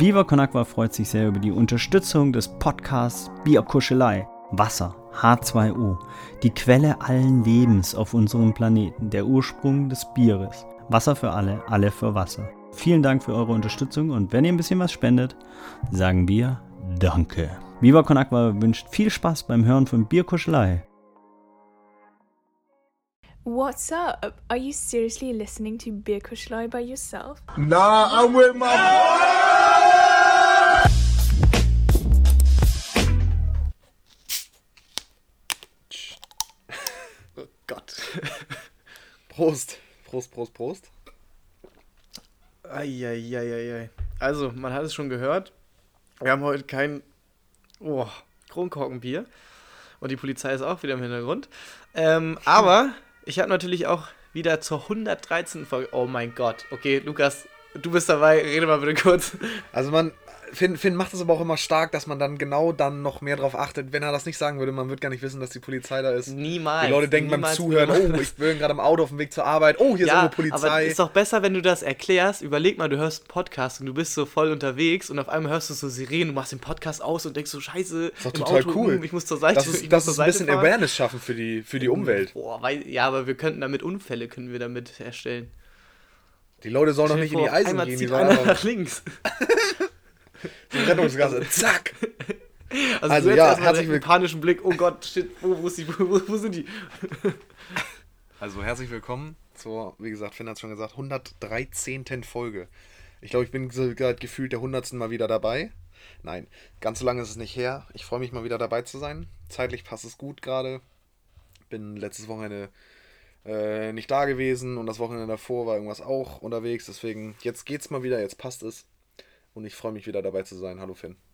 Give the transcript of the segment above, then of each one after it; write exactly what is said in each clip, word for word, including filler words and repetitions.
Viva Con Agua freut sich sehr über die Unterstützung des Podcasts Bierkuschelei. Wasser, H zwei O, die Quelle allen Lebens auf unserem Planeten, der Ursprung des Bieres. Wasser für alle, alle für Wasser. Vielen Dank für eure Unterstützung und wenn ihr ein bisschen was spendet, sagen wir Danke. Viva Con Agua wünscht viel Spaß beim Hören von Bierkuschelei. What's up? Are you seriously listening to Bierkuschelei by yourself? Nah, I'm with my... Oh Gott. Prost. Prost, Prost, Prost. Eieieiei. Also, man hat es schon gehört. Wir haben heute kein oh, Kronkorkenbier. Und die Polizei ist auch wieder im Hintergrund. Ähm, aber ich habe natürlich auch wieder zur hundertdreizehnten Folge... Oh mein Gott. Okay, Lukas, du bist dabei. Rede mal bitte kurz. Also man... Finn, Finn macht es aber auch immer stark, dass man dann genau dann noch mehr drauf achtet. Wenn er das nicht sagen würde, man würde gar nicht wissen, dass die Polizei da ist. Niemals. Die Leute denken beim Zuhören, oh, ich bin gerade im Auto auf dem Weg zur Arbeit. Oh, hier ja, ist irgendwo Polizei. Aber ist doch besser, wenn du das erklärst. Überleg mal, du hörst einen Podcast und du bist so voll unterwegs und auf einmal hörst du so Sirenen, du machst den Podcast aus und denkst so, scheiße, ist doch im total Auto, cool. Ich muss zur Seite, das ist, ich das muss ist zur ein Seite bisschen fahren. Awareness schaffen für die, für die Umwelt. Boah, weil, ja, aber wir könnten damit Unfälle können wir damit herstellen. Die Leute sollen doch nicht in die Eisen einmal gehen. Zieht Die einer sollen nach links. Die Rettungsgasse, zack. Also, Also du ja, hast erstmal herzlich einen willkommen. panischen Blick, oh Gott, shit, wo, wo, ist die, wo, wo sind die? Also herzlich willkommen zur, wie gesagt, Finn hat es schon gesagt, hundertdreizehnten Folge. Ich glaube, ich bin sogar gefühlt der hundertsten Mal wieder dabei. Nein, ganz so lange ist es nicht her. Ich freue mich mal wieder dabei zu sein. Zeitlich passt es gut gerade. Bin letztes Wochenende äh, nicht da gewesen und das Wochenende davor war irgendwas auch unterwegs. Deswegen, jetzt geht's mal wieder, jetzt passt es. Und ich freue mich wieder dabei zu sein. Hallo Finn.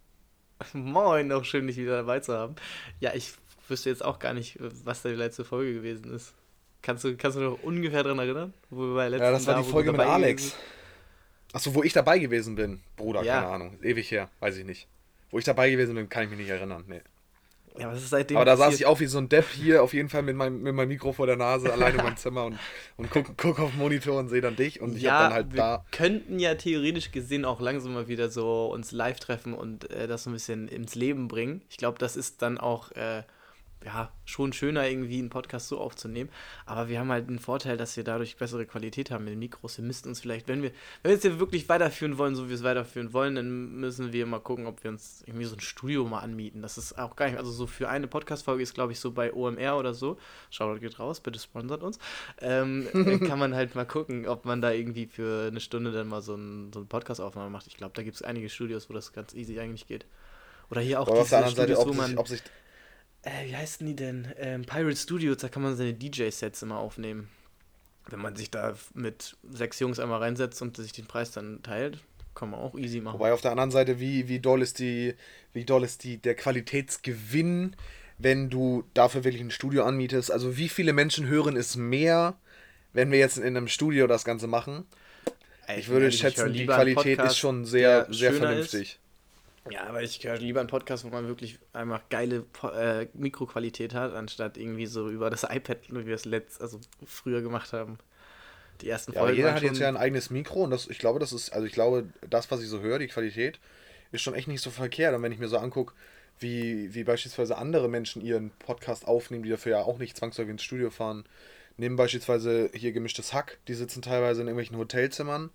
Moin, auch schön, dich wieder dabei zu haben. Ja, ich wüsste jetzt auch gar nicht, was da die letzte Folge gewesen ist. Kannst du, kannst du noch ungefähr dran erinnern? Wo wir bei Ja, das war da, die Folge mit Alex. Achso, wo ich dabei gewesen bin. Bruder, ja. keine Ahnung. Ewig her, weiß ich nicht. Wo ich dabei gewesen bin, kann ich mich nicht erinnern. Nee. Ja, was ist seitdem Aber da passiert? saß ich auch wie so ein Depp hier, auf jeden Fall mit meinem, mit meinem Mikro vor der Nase, allein in meinem Zimmer und, und guck, guck auf den Monitor und sehe dann dich. Und ich ja, hab dann halt wir da... könnten ja theoretisch gesehen auch langsam mal wieder so uns live treffen und äh, das so ein bisschen ins Leben bringen. Ich glaube, das ist dann auch äh, ja, schon schöner, irgendwie einen Podcast so aufzunehmen. Aber wir haben halt den Vorteil, dass wir dadurch bessere Qualität haben mit den Mikros. Wir müssten uns vielleicht, wenn wir, wenn wir es hier wirklich weiterführen wollen, so wie wir es weiterführen wollen, dann müssen wir mal gucken, ob wir uns irgendwie so ein Studio mal anmieten. Das ist auch gar nicht, also so für eine Podcast-Folge ist, glaube ich, so bei O M R oder so. Shoutout geht raus, bitte sponsert uns. Ähm, kann man halt mal gucken, ob man da irgendwie für eine Stunde dann mal so ein, so ein Podcast-Aufnahme macht. Ich glaube, da gibt es einige Studios, wo das ganz easy eigentlich geht. Oder hier auch Aber auf der diese anderen Seite, Studios, ob wo man... sich, ob sich... Äh, wie heißen die denn? Ähm, Pirate Studios, da kann man seine D J-Sets immer aufnehmen. Wenn man sich da mit sechs Jungs einmal reinsetzt und sich den Preis dann teilt, kann man auch easy machen. Wobei auf der anderen Seite, wie, wie doll ist die, wie doll ist die, der Qualitätsgewinn, wenn du dafür wirklich ein Studio anmietest? Also wie viele Menschen hören es mehr, wenn wir jetzt in einem Studio das Ganze machen? Ey, Ich würde ehrlich, ich höre schätzen, die lieber einen Qualität Podcast, ist schon sehr, der sehr schöner vernünftig. ist. Ja, aber ich höre lieber einen Podcast, wo man wirklich einfach geile Po- äh, Mikroqualität hat, anstatt irgendwie so über das iPad, wie wir es letzt, also früher gemacht haben. Die ersten Ja, aber Folgen jeder waren hat jetzt schon- ja ein eigenes Mikro und das, ich glaube, das ist, also ich glaube, das, was ich so höre, die Qualität, ist schon echt nicht so verkehrt. Und wenn ich mir so angucke, wie, wie beispielsweise andere Menschen ihren Podcast aufnehmen, die dafür ja auch nicht zwangsläufig ins Studio fahren, nehmen beispielsweise hier gemischtes Hack, die sitzen teilweise in irgendwelchen Hotelzimmern.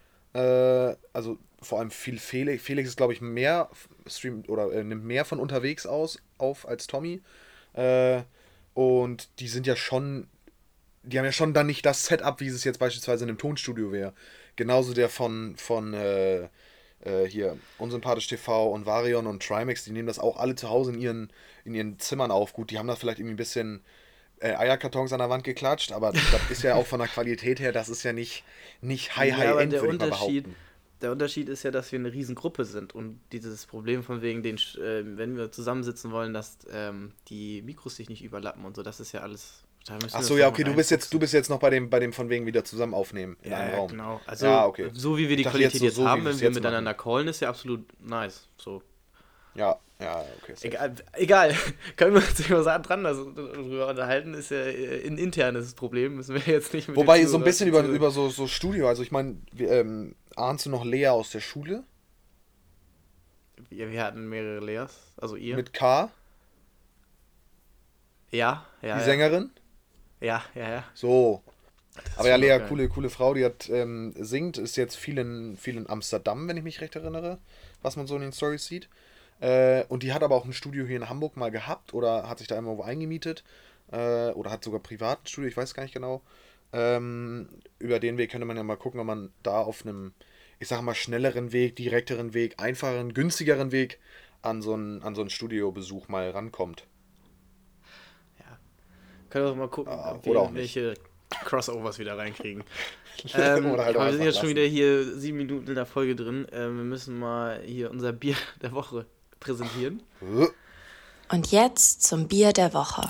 Äh, also vor allem viel Felix. Felix ist, glaube ich, mehr streamt oder äh, nimmt mehr von unterwegs aus auf als Tommy. Äh, und die sind ja schon, die haben ja schon dann nicht das Setup, wie es jetzt beispielsweise in einem Tonstudio wäre. Genauso der von, von äh, äh, hier, Unsympathisch T V und Varion und Trimax, die nehmen das auch alle zu Hause in ihren, in ihren Zimmern auf. Gut, die haben da vielleicht irgendwie ein bisschen äh, Eierkartons an der Wand geklatscht, aber das ist ja auch von der Qualität her, das ist ja nicht, nicht high, Ja, high aber end, der würde ich mal Unterschied, behaupten. der Unterschied ist ja, dass wir eine Riesengruppe sind und dieses Problem von wegen, den, äh, wenn wir zusammensitzen wollen, dass ähm, die Mikros sich nicht überlappen und so, das ist ja alles... Da müssen wir Achso, uns ja, noch okay, du bist jetzt, reinfuchsen. du bist jetzt noch bei dem, bei dem von wegen wieder zusammen aufnehmen in Ja, einem ja, Raum. genau. Also, Ja, okay. so wie wir die Ich dachte Qualität jetzt so- jetzt, so, wie haben, wir wenn es wir jetzt miteinander machen. callen, ist ja absolut nice. So. Ja, ja, okay. safe. Egal, egal. Können wir uns immer sagen, dran also, darüber unterhalten, ist ja äh, ein internes Problem, müssen wir jetzt nicht mit Wobei den so ein Zuhörern- bisschen über, über so, so Studio, also ich meine, ähm, ahnst du noch Lea aus der Schule? Wir, wir hatten mehrere Leas, also ihr. Mit K, ja, ja. die ja. Sängerin. Ja, ja, ja. So. Das Aber ja, ist Lea, geil. coole, coole Frau, die hat ähm, singt, ist jetzt viel in, viel in Amsterdam, wenn ich mich recht erinnere, was man so in den Stories sieht. Äh, und die hat aber auch ein Studio hier in Hamburg mal gehabt oder hat sich da immer wo eingemietet. Äh, oder hat sogar privat ein Studio, ich weiß gar nicht genau. Ähm, über den Weg könnte man ja mal gucken, ob man da auf einem, ich sag mal, schnelleren Weg, direkteren Weg, einfacheren, günstigeren Weg an so einen, an so einen Studiobesuch mal rankommt. Können wir doch mal gucken, Ah, ob wir oder auch nicht. welche Crossovers wieder reinkriegen. ähm, Oder halt aber auch wir sind einfach jetzt schon lassen. wieder hier sieben Minuten in der Folge drin. Ähm, wir müssen mal hier unser Bier der Woche präsentieren. Und jetzt zum Bier der Woche.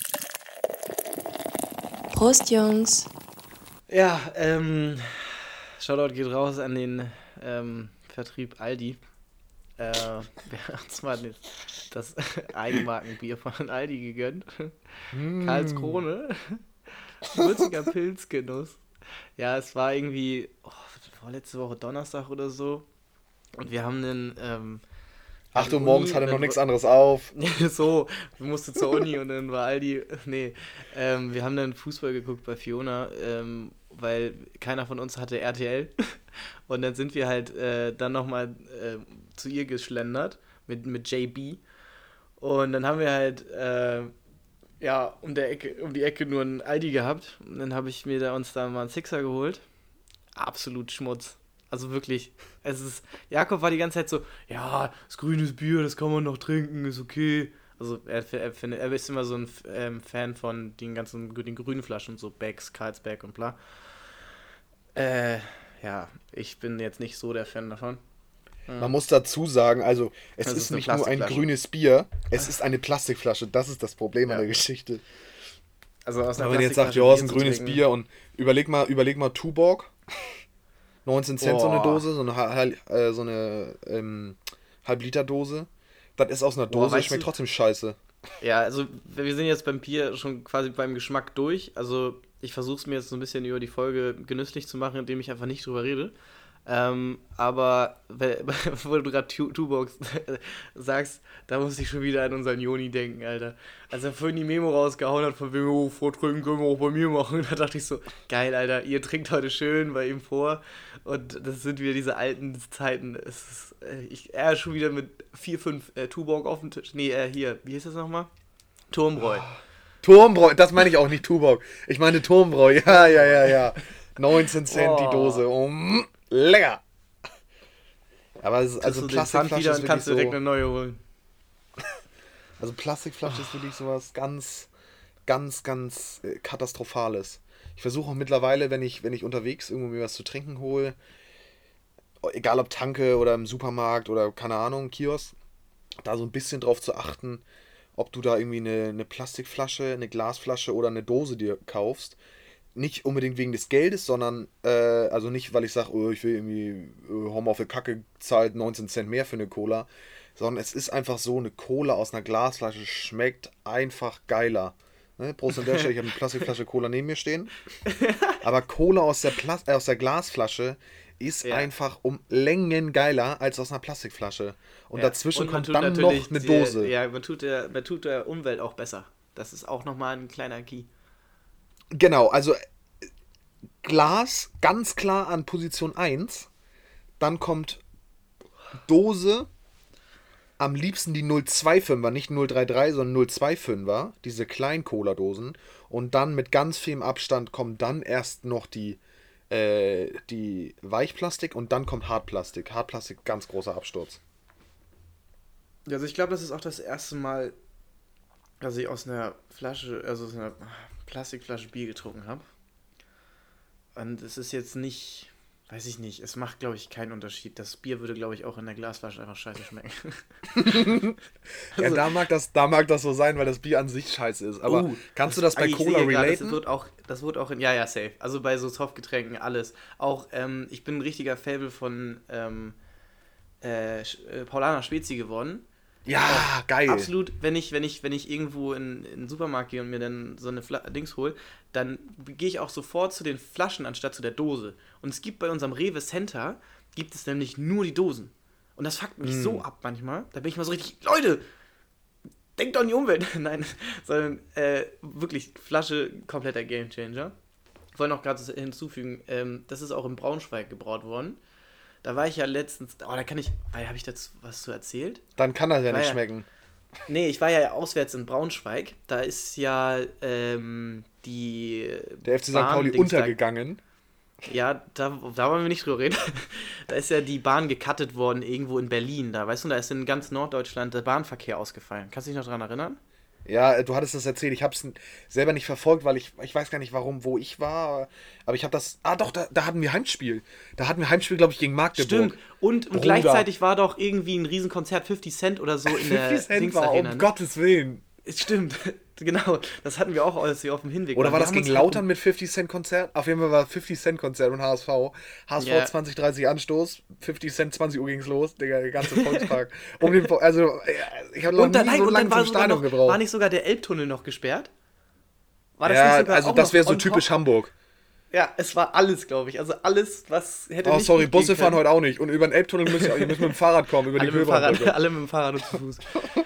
Prost, Jungs. Ja, ähm, Shoutout geht raus an den ähm, Vertrieb Aldi. Äh, wir haben uns mal das Eigenmarkenbier von Aldi gegönnt. Mm. Karlskrone. Würziger Pilzgenuss. Ja, es war irgendwie oh, vorletzte Woche Donnerstag oder so. Und wir haben einen. Ähm, acht Uhr Uni, morgens hatte dann noch nichts wo- anderes auf. so, wir mussten zur Uni und dann war Aldi. Nee, ähm, wir haben dann Fußball geguckt bei Fiona, ähm, weil keiner von uns hatte R T L. Und dann sind wir halt äh, dann nochmal äh, zu ihr geschlendert mit, mit J B. Und dann haben wir halt. Äh, ja, um, der Ecke, um die Ecke nur ein Aldi gehabt. Und dann habe ich mir da uns da mal einen Sixer geholt. Absolut Schmutz. Also wirklich, es ist, Jakob war die ganze Zeit so, ja, das grünes Bier, das kann man noch trinken, ist okay. Also er, er, findet, er ist immer so ein ähm, Fan von den ganzen den grünen Flaschen, so Becks, Carlsberg und bla. Äh, ja, ich bin jetzt nicht so der Fan davon. Man muss dazu sagen, also es Das ist, ist eine nicht nur ein Plastikflasche. grünes Bier, es ist eine Plastikflasche. Das ist das Problem an Ja. der Geschichte. Also aus einer Aber wenn ihr jetzt sagt, Plastikflasche ja, ist ein zu grünes trinken- Bier und überleg mal, überleg mal Tuborg. neunzehn Cent so eine Boah. Dose, so eine, Hal- äh, so eine ähm, Halb-Liter-Dose. Das ist aus einer Boah, Dose, weißt schmeckt du- trotzdem scheiße. Ja, also wir sind jetzt beim Bier schon quasi beim Geschmack durch. Also ich versuche es mir jetzt so ein bisschen über die Folge genüsslich zu machen, indem ich einfach nicht drüber rede. Ähm, aber weil- wo du gerade Tuborg sagst, da muss ich schon wieder an unseren Joni denken, Alter. Als er vorhin die Memo rausgehauen hat, von wegen, oh, vortrinken können wir auch bei mir machen. Da dachte ich so, geil, Alter, ihr trinkt heute schön bei ihm vor. Und das sind wieder diese alten Zeiten. Es ist, äh, ich, er ist schon wieder mit vier, fünf äh, Tuborg auf dem Tisch. Nee, äh, hier, wie hieß das nochmal? Turmbräu. Turmbräu, das meine ich auch nicht Tuborg. Ich meine Turmbräu, ja, ja, ja, ja. neunzehn Cent die Oh. Dose. Oh, mm, lecker. Aber es ist, Also also du den Pfand Plastikflasche wieder ist und wirklich kannst so... direkt eine neue holen. Also Plastikflasche ist wirklich sowas ganz, ganz, ganz äh, Katastrophales. Ich versuche auch mittlerweile, wenn ich, wenn ich unterwegs irgendwo mir was zu trinken hole, egal ob Tanke oder im Supermarkt oder keine Ahnung, Kiosk, da so ein bisschen drauf zu achten, ob du da irgendwie eine, eine Plastikflasche, eine Glasflasche oder eine Dose dir kaufst. Nicht unbedingt wegen des Geldes, sondern, äh, also nicht, weil ich sage, oh, ich will irgendwie, äh, hau mal auf die Kacke, zahlt neunzehn Cent mehr für eine Cola, sondern es ist einfach so, eine Cola aus einer Glasflasche schmeckt einfach geiler. Ne? Prost an der Stelle, ich habe eine Plastikflasche Cola neben mir stehen. Aber Cola aus der, Plas äh, aus der Glasflasche ist Ja. einfach um Längen geiler als aus einer Plastikflasche. Und Ja, dazwischen und man kommt tut dann natürlich noch eine die- Dose. Ja, man tut, der, man tut der Umwelt auch besser. Das ist auch nochmal ein kleiner Key. Genau, also äh, Glas ganz klar an Position eins. Dann kommt Dose, am liebsten die null Komma fünfundzwanziger, nicht null Komma dreiunddreißig, sondern null Komma fünfundzweißiger, diese kleinen Cola-Dosen. Und dann mit ganz viel Abstand kommt dann erst noch die, äh, die Weichplastik und dann kommt Hartplastik. Hartplastik, ganz großer Absturz. Also ich glaube, das ist auch das erste Mal, dass ich aus einer Flasche, also aus einer Plastikflasche Bier getrunken habe. Und es ist jetzt nicht, weiß ich nicht, es macht, glaube ich, keinen Unterschied. Das Bier würde, glaube ich, auch in der Glasflasche einfach scheiße schmecken. Ja, da mag, das, da mag das so sein, weil das Bier an sich scheiße ist. Aber Oh, kannst du das bei ich Cola sehe gerade, relaten? Das wird auch, das wird auch in, ja, ja, safe. Also bei so Softgetränken, alles. Auch, ähm, ich bin ein richtiger Fable von ähm, äh, Sch- äh, Paulaner Spezi geworden. Ja, geil. Absolut, wenn ich, wenn ich, wenn ich irgendwo in, in den Supermarkt gehe und mir dann so eine Fla Dings hole, dann gehe ich auch sofort zu den Flaschen anstatt zu der Dose. Und es gibt bei unserem Rewe Center, gibt es nämlich nur die Dosen. Und das fuckt mich Mm. so ab manchmal. Da bin ich mal so richtig, Leute, denkt doch an die Umwelt. Nein, sondern äh, wirklich Flasche, kompletter Gamechanger. Ich wollte noch gerade hinzufügen, ähm, das ist auch in Braunschweig gebraut worden. Da war ich ja letztens, oh, da kann ich, habe ich dazu was zu erzählt? Dann kann das ja War nicht ja- schmecken. Nee, ich war ja auswärts in Braunschweig. Da ist ja ähm, die Der F C Sankt Pauli Bahn-Dings da- untergegangen. Ja, da, da wollen wir nicht drüber reden. Da ist ja die Bahn gecuttet worden irgendwo in Berlin. Da, weißt du, da ist in ganz Norddeutschland der Bahnverkehr ausgefallen. Kannst du dich noch daran erinnern? Ja, äh, du hattest das erzählt. Ich habe es selber nicht verfolgt, weil ich, ich weiß gar nicht, warum, wo ich war. Aber ich habe das. Ah, doch, da, da hatten wir Heimspiel. Da hatten wir Heimspiel, glaube ich, gegen Magdeburg. Stimmt. Und, und Bruder. gleichzeitig war doch irgendwie ein Riesenkonzert, fifty Cent oder so in der fünfzig Cent Dings war, Arena. um ne? Gottes Willen. Stimmt. Genau. Das hatten wir auch, als wir auf dem Hinweg Oder waren. war Wir das haben gegen uns halt Lautern mit fifty Cent Konzert? Auf jeden Fall war fifty Cent Konzert und H S V. H S V Ja. zwanzig, dreißig Anstoß, fifty Cent zwanzig Uhr ging's los, Digga, der ganze Volkspark. um den, Vo- also, ja, ich habe noch Und dann, nie nein, so und lange dann war, zum sogar Stadion noch, gebraucht. war nicht sogar der Elbtunnel noch gesperrt? War das ja, nicht sogar also auch das noch wäre so on typisch top? Hamburg. Ja, es war alles, glaube ich. Also alles, was hätte Oh, nicht sorry, gut Busse gehen fahren können. heute auch nicht. Und über den Elbtunnel müssen ihr müsst mit dem Fahrrad kommen, über alle die mit, dem Fahrrad, Köberbrücke. alle mit dem Fahrrad und zu Fuß.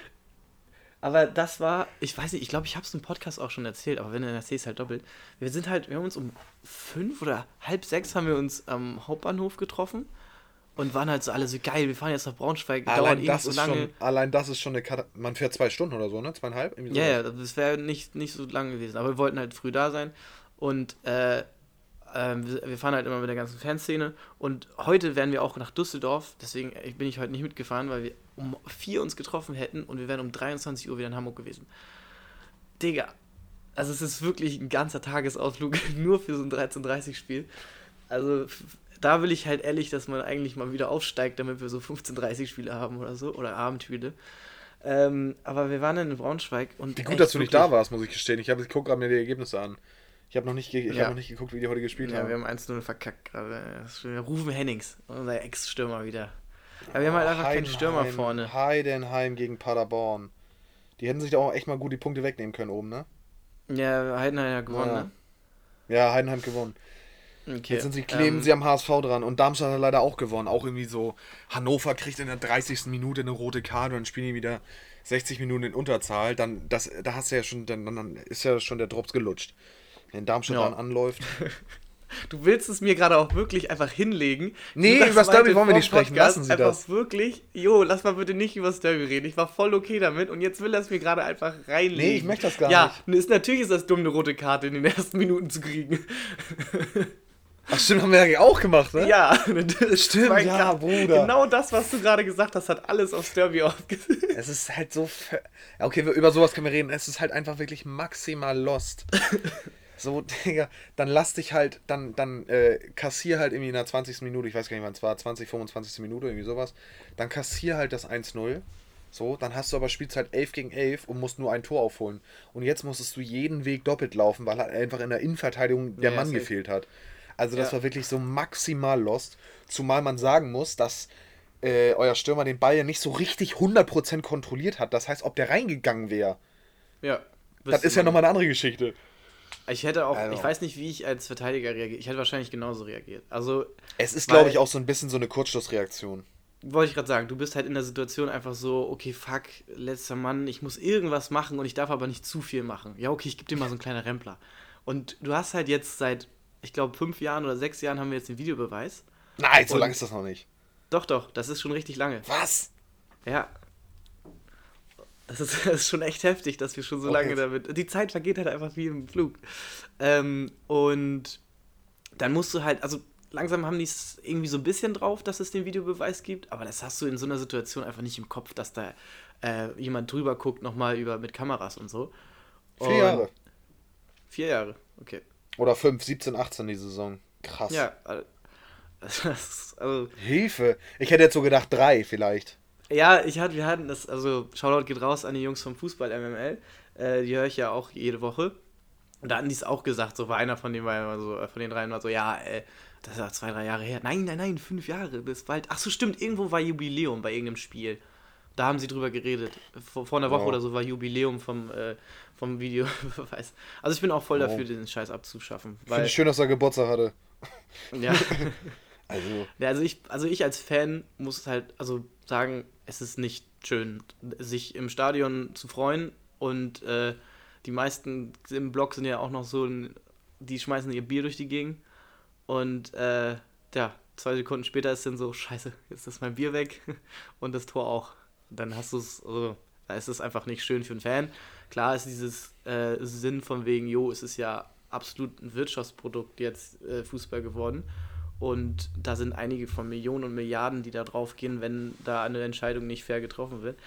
Aber das war, ich weiß nicht, ich glaube, ich habe es im Podcast auch schon erzählt, aber wenn du erzählst, halt doppelt. Wir sind halt, wir haben uns um fünf oder halb sechs haben wir uns am Hauptbahnhof getroffen und waren halt so alle so geil, wir fahren jetzt nach Braunschweig, dauert Allein eh das, nicht ist so lange. schon, allein das ist schon eine Karte. Man fährt zwei Stunden oder so, ne? Zweieinhalb? Irgendwie Ja, sowas. ja, das wäre nicht, nicht so lang gewesen, aber wir wollten halt früh da sein und äh, ähm, wir wir fahren halt immer mit der ganzen Fanszene und heute wären wir auch nach Düsseldorf, deswegen bin ich heute nicht mitgefahren, weil wir um vier uns getroffen hätten und wir wären um dreiundzwanzig Uhr wieder in Hamburg gewesen. Digga, also es ist wirklich ein ganzer Tagesausflug nur für so ein dreizehn Uhr dreißig Spiel. Also f- da will ich halt ehrlich, dass man eigentlich mal wieder aufsteigt, damit wir so fünfzehn Uhr dreißig Spiele haben oder so, oder Abendspiele. Ähm, aber wir waren dann in Braunschweig und Wie gut, echt dass du nicht wirklich- da warst, muss ich gestehen. Ich, hab- ich gucke gerade mir die Ergebnisse an. Ich habe noch, nicht ge- ich Ja. hab noch nicht geguckt, wie die heute gespielt Ja, haben. wir haben eins null verkackt gerade. Das ist schon Rufen Hennings, unser Ex-Stürmer wieder. Aber wir haben halt einfach keinen Stürmer Heidenheim- vorne. Heidenheim gegen Paderborn. Die hätten sich da auch echt mal gut die Punkte wegnehmen können oben, ne? Ja, Heidenheim hat gewonnen, Ja. Ja, Heidenheim gewonnen. ne? Okay. Jetzt sind sie kleben ähm, sie am H S V dran und Darmstadt hat leider auch gewonnen. Auch irgendwie so, Hannover kriegt in der dreißigsten Minute eine rote Karte und dann spielen die wieder sechzig Minuten in Unterzahl. Dann, das, da hast du ja schon, dann, dann ist ja schon der Drops gelutscht. Wenn Darmstadt Ja. dann anläuft. Du willst es mir gerade auch wirklich einfach hinlegen. Nee, Du, das übers Derby meinte wollen wir vor nicht sprechen. Podcast Lassen Sie einfach das. wirklich, jo, lass mal bitte nicht über das Derby reden. Ich war voll okay damit und jetzt will er es mir gerade einfach reinlegen. Nee, ich möchte das gar ja, nicht. Ist, natürlich ist das dumm, eine rote Karte in den ersten Minuten zu kriegen. Ach stimmt, haben wir ja auch gemacht, ne? Ja, Stimmt, Mein ja, Gott, Bruder. Genau das, was du gerade gesagt hast, hat alles aufs Derby aufgesetzt. Es ist halt so. ver- Ja, okay, wir- über sowas können wir reden. Es ist halt einfach wirklich maximal lost. So, Digga, dann lass dich halt, dann, dann äh, kassier halt irgendwie in der zwanzigsten Minute, ich weiß gar nicht wann es war, zwanzig, fünfundzwanzigste Minute, irgendwie sowas. Dann kassier halt das eins null. So, dann hast du aber Spielzeit elf gegen elf und musst nur ein Tor aufholen. Und jetzt musstest du jeden Weg doppelt laufen, weil halt einfach in der Innenverteidigung der Ja, Mann safe. gefehlt hat. Also das Ja. war wirklich so maximal lost. Zumal man sagen muss, dass äh, euer Stürmer den Ball ja nicht so richtig hundert Prozent kontrolliert hat. Das heißt, ob der reingegangen wäre, Ja. das ist ja nochmal eine andere Geschichte. Ich hätte auch, Also. ich weiß nicht, wie ich als Verteidiger reagiert. Ich hätte wahrscheinlich genauso reagiert. Also, Es ist, Weil- glaube ich, auch so ein bisschen so eine Kurzschlussreaktion. wollte ich gerade sagen, du bist halt in der Situation einfach so, okay, fuck, letzter Mann, ich muss irgendwas machen und ich darf aber nicht zu viel machen. Ja, okay, ich gebe dir mal so einen kleinen Rempler. Und du hast halt jetzt seit, ich glaube, fünf Jahren oder sechs Jahren haben wir jetzt den Videobeweis. Nein, so Und- lange ist das noch nicht. Doch, doch, das ist schon richtig lange. Was? Ja. Das ist, das ist schon echt heftig, dass wir schon so Okay. lange damit. Die Zeit vergeht halt einfach wie im Flug. Ähm, und dann musst du halt, also langsam haben die es irgendwie so ein bisschen drauf, dass es den Videobeweis gibt, aber das hast du in so einer Situation einfach nicht im Kopf, dass da äh, jemand drüber guckt, nochmal über mit Kameras und so. Vier Und- Jahre. Vier Jahre, okay. Oder fünf, siebzehn, achtzehn die Saison. Krass. Ja, äh, das ist, also. Hilfe. Ich hätte jetzt so gedacht drei vielleicht. Ja, ich hatte, wir hatten das, also Shoutout geht raus an die Jungs vom Fußball M M L, äh, die höre ich ja auch jede Woche. Und da hatten die es auch gesagt, so war einer von denen, war immer so, äh, von den dreien war so, ja, äh, das ist ja zwei, drei Jahre her. Nein, nein, nein, fünf Jahre, bis bald. Ach so, stimmt, irgendwo war Jubiläum bei irgendeinem Spiel. Da haben sie drüber geredet. Vor, vor einer Woche Ja. oder so war Jubiläum vom, äh, vom Videobeweis. Also ich bin auch voll Ja. dafür, den Scheiß abzuschaffen. Finde Weil, ich schön, dass er Geburtstag hatte. ja. Also, Ja, also ich, also ich als Fan muss halt, also sagen, es ist nicht schön, sich im Stadion zu freuen und äh, die meisten im Block sind ja auch noch so, die schmeißen ihr Bier durch die Gegend und äh, ja, zwei Sekunden später ist dann so, scheiße, jetzt ist mein Bier weg und das Tor auch. Und dann hast du es, also, da ist es einfach nicht schön für einen Fan. Klar ist dieses äh, Sinn von wegen, jo, es ist ja absolut ein Wirtschaftsprodukt jetzt äh, Fußball geworden und da sind einige von Millionen und Milliarden, die da drauf gehen, wenn da eine Entscheidung nicht fair getroffen wird.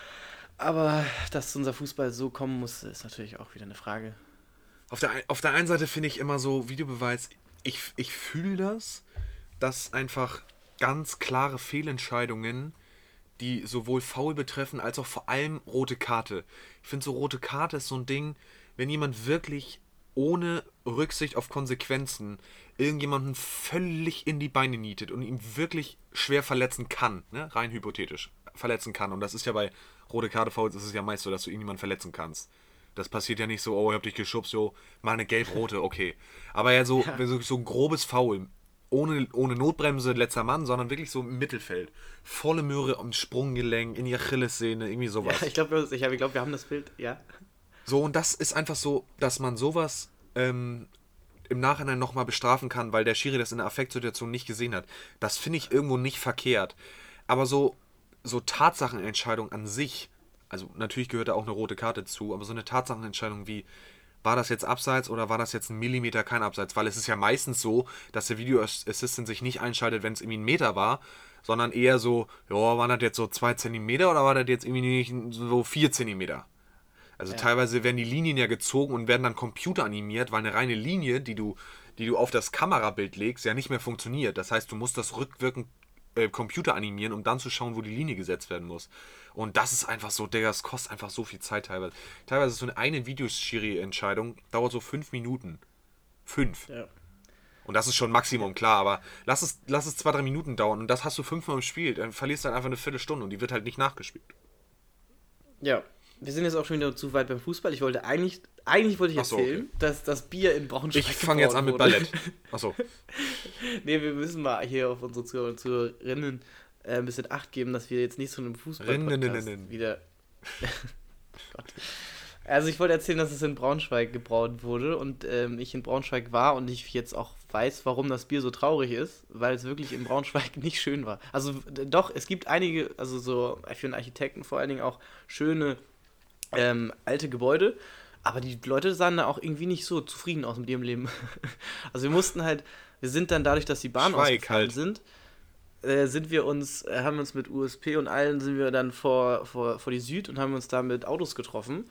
Aber dass unser Fußball so kommen muss, ist natürlich auch wieder eine Frage. Auf der, auf der einen Seite finde ich immer so Videobeweis, ich, ich fühle das, dass einfach ganz klare Fehlentscheidungen, die sowohl Foul betreffen, als auch vor allem rote Karte. Ich finde so rote Karte ist so ein Ding, wenn jemand wirklich ohne Rücksicht auf Konsequenzen irgendjemanden völlig in die Beine nietet und ihn wirklich schwer verletzen kann, ne? Rein hypothetisch verletzen kann. Und das ist ja bei rote Karte Fouls ist es ja meist so, dass du irgendjemanden verletzen kannst. Das passiert ja nicht so, oh, ich hab dich geschubst, so, mal eine gelb-rote, okay. Aber ja so, ja. so, so ein grobes Foul, ohne, ohne Notbremse, letzter Mann, sondern wirklich so im Mittelfeld. Volle Möhre am Sprunggelenk, in die Achillessehne, irgendwie sowas. Ja, ich glaube, ich glaub, wir haben das Bild, ja. So, und das ist einfach so, dass man sowas ähm, im Nachhinein nochmal bestrafen kann, weil der Schiri das in der Affektsituation nicht gesehen hat. Das finde ich irgendwo nicht verkehrt. Aber so, so Tatsachenentscheidung an sich, also natürlich gehört da auch eine rote Karte zu, aber so eine Tatsachenentscheidung wie, war das jetzt Abseits oder war das jetzt ein Millimeter kein Abseits? Weil es ist ja meistens so, dass der Video Assistant sich nicht einschaltet, wenn es irgendwie ein Meter war, sondern eher so, ja, waren das jetzt so zwei Zentimeter oder war das jetzt irgendwie nicht so vier Zentimeter? Also ja. Teilweise werden die Linien ja gezogen und werden dann computeranimiert, weil eine reine Linie, die du, die du auf das Kamerabild legst, ja nicht mehr funktioniert. Das heißt, du musst das rückwirkend äh, Computer animieren, um dann zu schauen, wo die Linie gesetzt werden muss. Und das ist einfach so, Digga, das kostet einfach so viel Zeit teilweise. Teilweise ist so eine, eine Videoschiri-Entscheidung, dauert so fünf Minuten. Fünf. Ja. Und das ist schon Maximum, klar, aber lass es, lass es zwei, drei Minuten dauern und das hast du fünfmal gespielt. Dann verlierst du dann einfach eine Viertelstunde und die wird halt nicht nachgespielt. Ja. Wir sind jetzt auch schon wieder zu weit beim Fußball. Ich wollte eigentlich, eigentlich wollte ich Ach so, erzählen, okay. dass das Bier in Braunschweig Ich fange jetzt an mit wurde. Ballett. Achso. Nee, wir müssen mal hier auf unsere Zuhörer und Zuhörerinnen äh, ein bisschen Acht geben, dass wir jetzt nicht so einem Fußball-Podcast wieder... Gott. Also ich wollte erzählen, dass es in Braunschweig gebraut wurde und ähm, ich in Braunschweig war und ich jetzt auch weiß, warum das Bier so traurig ist, weil es wirklich in Braunschweig nicht schön war. Also d- doch, es gibt einige, also so für einen Architekten vor allen Dingen auch schöne ähm, alte Gebäude, aber die Leute sahen da auch irgendwie nicht so zufrieden aus mit ihrem Leben. Also wir mussten halt, wir sind dann dadurch, dass die Bahn Schweig ausgefallen halt. sind, äh, sind wir uns, äh, haben uns mit U S P und allen sind wir dann vor, vor, vor die Süd und haben uns da mit Autos getroffen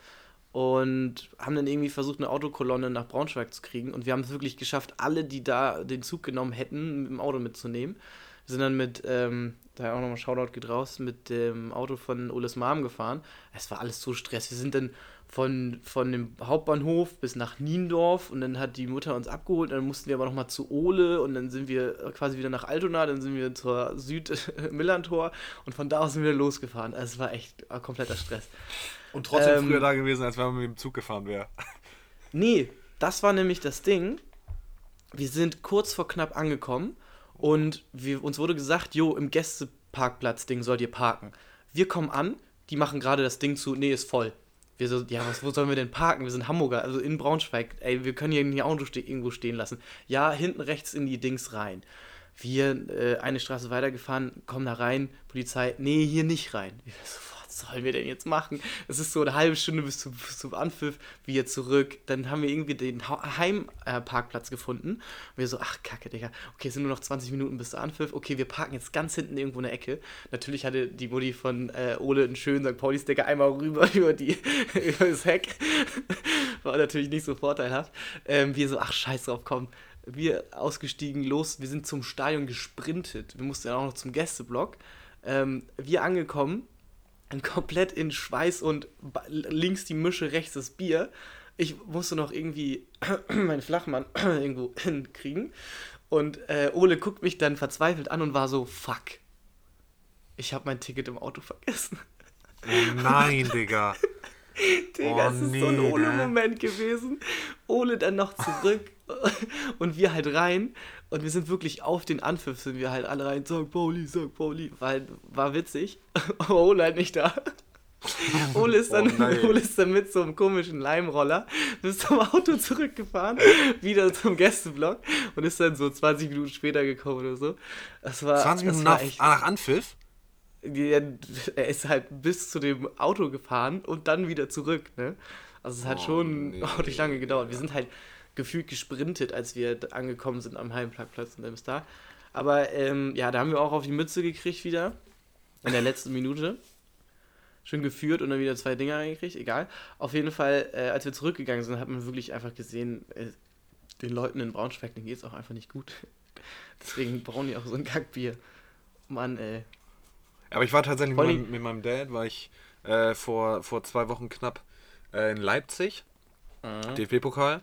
und haben dann irgendwie versucht, eine Autokolonne nach Braunschweig zu kriegen und wir haben es wirklich geschafft, alle, die da den Zug genommen hätten, mit dem Auto mitzunehmen. Wir sind dann mit, ähm, da auch nochmal Shoutout geht raus, mit dem Auto von Oles Mom gefahren. Es war alles so Stress. Wir sind dann von, von dem Hauptbahnhof bis nach Niendorf und dann hat die Mutter uns abgeholt. Dann mussten wir aber nochmal zu Ole und dann sind wir quasi wieder nach Altona, dann sind wir zur Süd-Millantor und von da aus sind wir losgefahren. Also es war echt ein kompletter Stress. Und trotzdem Ähm, früher da gewesen, als wenn man mit dem Zug gefahren wäre. Nee, das war nämlich das Ding. Wir sind kurz vor knapp angekommen und wir, uns wurde gesagt, jo, im Gästeparkplatz-Ding sollt ihr parken. Wir kommen an, die machen gerade das Ding zu, nee, ist voll. Wir so, ja, was, wo sollen wir denn parken? Wir sind Hamburger, also in Braunschweig. Ey, wir können hier ein Auto ste- irgendwo stehen lassen. Ja, hinten rechts in die Dings rein. Wir, äh, eine Straße weitergefahren, kommen da rein, Polizei, nee, hier nicht rein. Wir so, was sollen wir denn jetzt machen? Es ist so eine halbe Stunde bis, zu, bis zum Anpfiff, wir zurück. Dann haben wir irgendwie den ha- Heimparkplatz äh, gefunden. Und wir so, ach, kacke, Digga. Okay, es sind nur noch zwanzig Minuten bis zum Anpfiff. Okay, wir parken jetzt ganz hinten irgendwo in der Ecke. Natürlich hatte die Mutti von äh, Ole einen schönen Sankt Pauli-Sticker einmal rüber über, die, über das Heck. War natürlich nicht so vorteilhaft. Ähm, wir so, ach, scheiß drauf, komm. Wir ausgestiegen, los. Wir sind zum Stadion gesprintet. Wir mussten dann auch noch zum Gästeblock. Ähm, wir angekommen, komplett in Schweiß und links die Mische, rechts das Bier. Ich musste noch irgendwie meinen Flachmann irgendwo hinkriegen. Und äh, Ole guckt mich dann verzweifelt an und war so, fuck, ich habe mein Ticket im Auto vergessen. Oh nein, Digga. Digga, Oh, es ist nee, so ein ne? Ole-Moment gewesen. Ole dann noch zurück und wir halt rein. Und wir sind wirklich auf den Anpfiff, sind wir halt alle rein. Sag Pauli, sag Pauli. War, halt, war witzig. Aber Ole halt nicht da. Ole ist, dann, Oh nein. Ole ist dann mit so einem komischen Leimroller bis zum Auto zurückgefahren, wieder zum Gästeblock und ist dann so zwanzig Minuten später gekommen oder so. Das war, zwanzig das Minuten war nach, echt, nach Anpfiff? er ist halt bis zu dem Auto gefahren und dann wieder zurück, ne? Also es hat Oh, schon nee. ordentlich lange gedauert. Wir sind halt gefühlt gesprintet, als wir angekommen sind am Heimparkplatz in Elmstar. Aber ähm, ja, da haben wir auch auf die Mütze gekriegt wieder, in der letzten Minute. Schön geführt und dann wieder zwei Dinger reingekriegt, egal. Auf jeden Fall, äh, als wir zurückgegangen sind, hat man wirklich einfach gesehen, äh, den Leuten in Braunschweig, denen geht es auch einfach nicht gut. Deswegen brauchen die auch so ein Kackbier. Mann, ey. Aber ich war tatsächlich Vor mit, allem- meinem- mit meinem Dad, war ich äh, vor, vor zwei Wochen knapp äh, in Leipzig, Mhm. D F B-Pokal.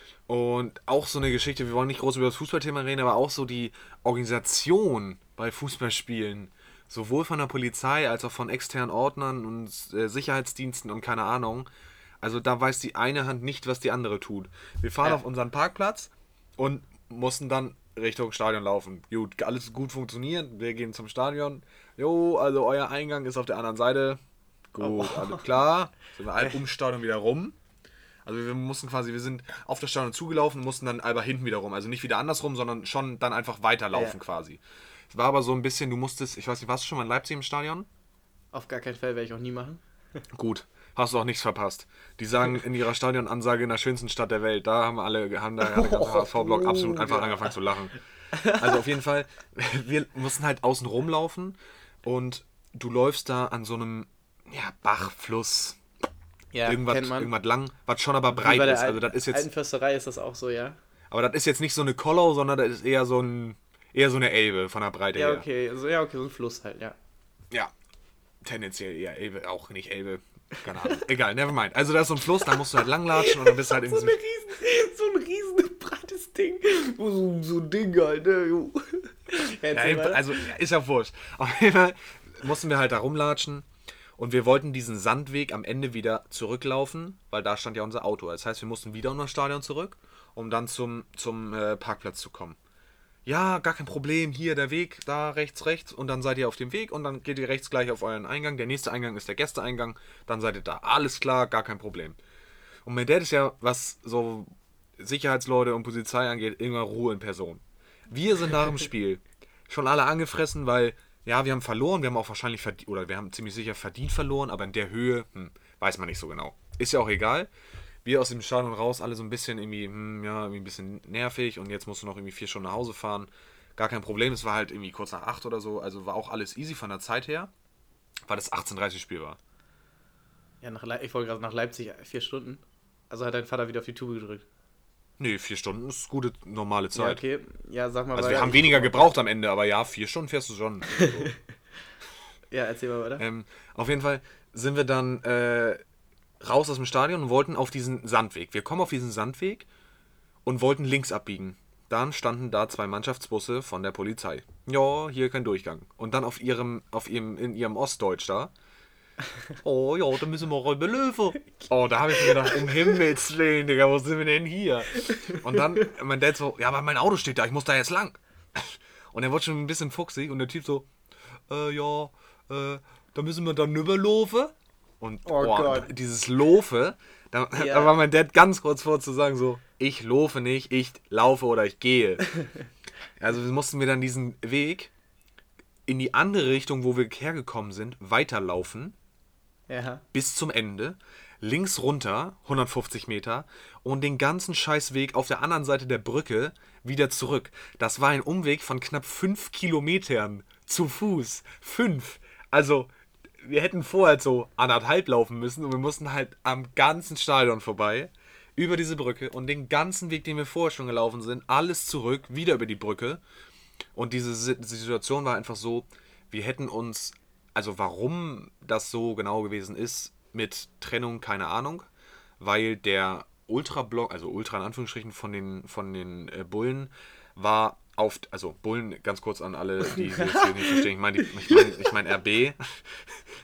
Und auch so eine Geschichte, wir wollen nicht groß über das Fußballthema reden, aber auch so die Organisation bei Fußballspielen, sowohl von der Polizei als auch von externen Ordnern und äh, Sicherheitsdiensten und keine Ahnung. Also da weiß die eine Hand nicht, was die andere tut. Wir fahren Ja. auf unseren Parkplatz und mussten dann Richtung Stadion laufen. Gut, alles gut funktioniert, wir gehen zum Stadion. Jo, also euer Eingang ist auf der anderen Seite. Gut, Oh. alles klar. Sind wir halt ums Stadion wieder rum. Also wir mussten quasi, wir sind auf das Stadion zugelaufen und mussten dann aber hinten wieder rum. Also nicht wieder andersrum, sondern schon dann einfach weiterlaufen Ja. quasi. Es war aber so ein bisschen, du musstest, ich weiß nicht, warst du schon mal in Leipzig im Stadion? Auf gar keinen Fall werde ich auch nie machen. Gut, hast du auch nichts verpasst. Die sagen in ihrer Stadionansage in der schönsten Stadt der Welt, da haben alle, haben da der ganze H S V-Block absolut einfach angefangen zu lachen. Also auf jeden Fall, wir mussten halt außen rumlaufen und du läufst da an so einem ja, Bach, Fluss, Ja, irgendwas, kennt man. irgendwas lang, was schon aber Wie breit bei der ist. Also alten, das ist jetzt, alten Försterei ist das auch so, ja? aber das ist jetzt nicht so eine Kollau, sondern das ist eher so ein, eher so eine Elbe von der Breite Ja, her. okay. Also, ja, okay, so ein Fluss halt, ja. Ja, tendenziell eher Elbe, auch nicht Elbe. Keine Ahnung. Egal, never mind. Also da ist so ein Fluss, da musst du halt langlatschen und dann bist du halt in So, diesem... eine riesen, so ein riesen breites Ding. Wo so, so ein Ding halt, ne? Jo. Ja, Ja, erzähl weiter. also ja, ist ja wurscht. Auf jeden Fall mussten wir halt da rumlatschen und wir wollten diesen Sandweg am Ende wieder zurücklaufen, weil da stand ja unser Auto. Das heißt, wir mussten wieder um das Stadion zurück, um dann zum, zum äh, Parkplatz zu kommen. Ja, gar kein Problem, hier der Weg, da rechts, rechts und dann seid ihr auf dem Weg und dann geht ihr rechts gleich auf euren Eingang. Der nächste Eingang ist der Gästeeingang, dann seid ihr da. Alles klar, gar kein Problem. Und mein Dad ist ja, was so Sicherheitsleute und Polizei angeht, immer Ruhe in Person. Wir sind nach dem Spiel schon alle angefressen, weil, ja, wir haben verloren, wir haben auch wahrscheinlich verdient, oder wir haben ziemlich sicher verdient verloren, aber in der Höhe, hm, weiß man nicht so genau. Ist ja auch egal. Wir aus dem Stadion raus, alle so ein bisschen irgendwie, hm, ja, irgendwie ein bisschen nervig und jetzt musst du noch irgendwie vier Stunden nach Hause fahren. Gar kein Problem, es war halt irgendwie kurz nach acht oder so, also war auch alles easy von der Zeit her, weil das achtzehn Uhr dreißig Spiel war. Ja, nach Le ich wollte gerade nach Leipzig vier Stunden. Also hat dein Vater wieder auf die Tube gedrückt. Nee, vier Stunden ist gute normale Ja, Zeit. okay. Ja, sag mal Also weiter. wir haben weniger gebraucht am Ende, aber ja, vier Stunden fährst du schon. So. Ja, erzähl mal weiter. ähm, auf jeden Fall sind wir dann äh, raus aus dem Stadion und wollten auf diesen Sandweg. Wir kommen auf diesen Sandweg und wollten links abbiegen. Dann standen da zwei Mannschaftsbusse von der Polizei. Ja, hier kein Durchgang. Und dann auf ihrem, auf ihrem, in ihrem Ostdeutsch da. Oh ja, da müssen wir rüber Löwe. Oh, da habe ich mir gedacht, um Himmels Willen, Digga, wo sind wir denn hier? Und dann, mein Dad so, ja, aber mein Auto steht da, ich muss da jetzt lang. Und er wurde schon ein bisschen fuchsig und der Typ so, äh, ja, äh, da müssen wir dann rüberlaufen. Und Oh oh, Gott. dieses Lofe, da, Ja. da war mein Dad ganz kurz vor zu sagen so, ich laufe nicht, ich laufe oder ich gehe. Also mussten wir dann diesen Weg in die andere Richtung, wo wir hergekommen sind, weiterlaufen Ja. bis zum Ende, links runter, hundertfünfzig Meter, und den ganzen Scheißweg auf der anderen Seite der Brücke wieder zurück. Das war ein Umweg von knapp fünf Kilometern zu Fuß. Fünf. Also, wir hätten vorher so anderthalb laufen müssen und wir mussten halt am ganzen Stadion vorbei, über diese Brücke und den ganzen Weg, den wir vorher schon gelaufen sind, alles zurück, wieder über die Brücke. Und diese Si- Situation war einfach so, wir hätten uns, also warum das so genau gewesen ist, mit Trennung, keine Ahnung, weil der Ultra-Block, also Ultra in Anführungsstrichen von den, von den äh, Bullen, war auf, also Bullen, ganz kurz an alle, die das hier nicht verstehen, ich meine ich mein, ich mein R B,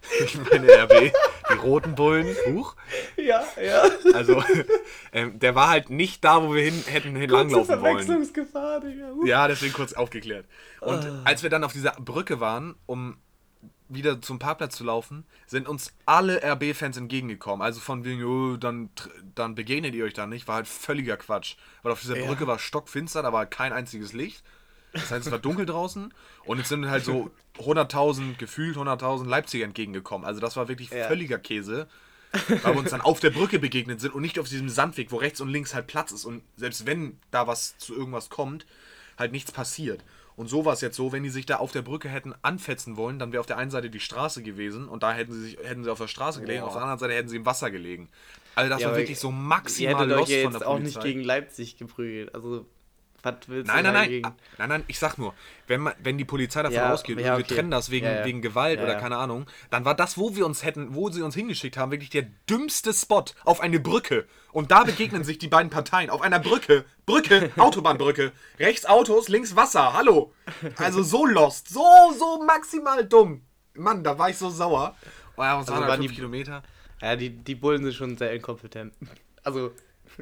Ich meine R B, die roten Bullen, huch. Ja, ja. Also, ähm, der war halt nicht da, wo wir hin, hätten langlaufen wollen. Verwechslungsgefahr, Digga. Uh. Ja, deswegen kurz aufgeklärt. Und Oh. als wir dann auf dieser Brücke waren, um wieder zum Parkplatz zu laufen, sind uns alle R B-Fans entgegengekommen. Also von wegen, oh, dann, dann begegnet ihr euch da nicht, war halt völliger Quatsch. Weil auf dieser Ja. Brücke war stockfinster, da war kein einziges Licht. Das heißt, es war dunkel draußen und jetzt sind halt so hunderttausend, gefühlt hunderttausend Leipziger entgegengekommen. Also das war wirklich Ja. völliger Käse, weil wir uns dann auf der Brücke begegnet sind und nicht auf diesem Sandweg, wo rechts und links halt Platz ist und selbst wenn da was zu irgendwas kommt, halt nichts passiert. Und so war es jetzt so, wenn die sich da auf der Brücke hätten anfetzen wollen, dann wäre auf der einen Seite die Straße gewesen und da hätten sie sich hätten sie auf der Straße gelegen, Wow. auf der anderen Seite hätten sie im Wasser gelegen. Also das Ja, war aber wirklich so Ihr maximal hättet euch lost ja von jetzt der auch Polizei. nicht gegen Leipzig geprügelt. Also, was willst Nein, du nein, nein, dagegen? Ah, nein, nein, ich sag nur, wenn, man, wenn die Polizei davon Ja, ausgeht ja, und wir okay. trennen das wegen, Ja, ja. wegen Gewalt Ja, oder ja. keine Ahnung, dann war das, wo wir uns hätten, wo sie uns hingeschickt haben, wirklich der dümmste Spot auf eine Brücke. Und da begegnen sich die beiden Parteien auf einer Brücke, Brücke, Autobahnbrücke, rechts Autos, links Wasser, hallo. Also so lost, so, so maximal dumm. Mann, da war ich so sauer. Oh ja, was Also waren waren da die- fünf Kilometer? Ja, die, die Bullen sind schon sehr inkompetent. Also,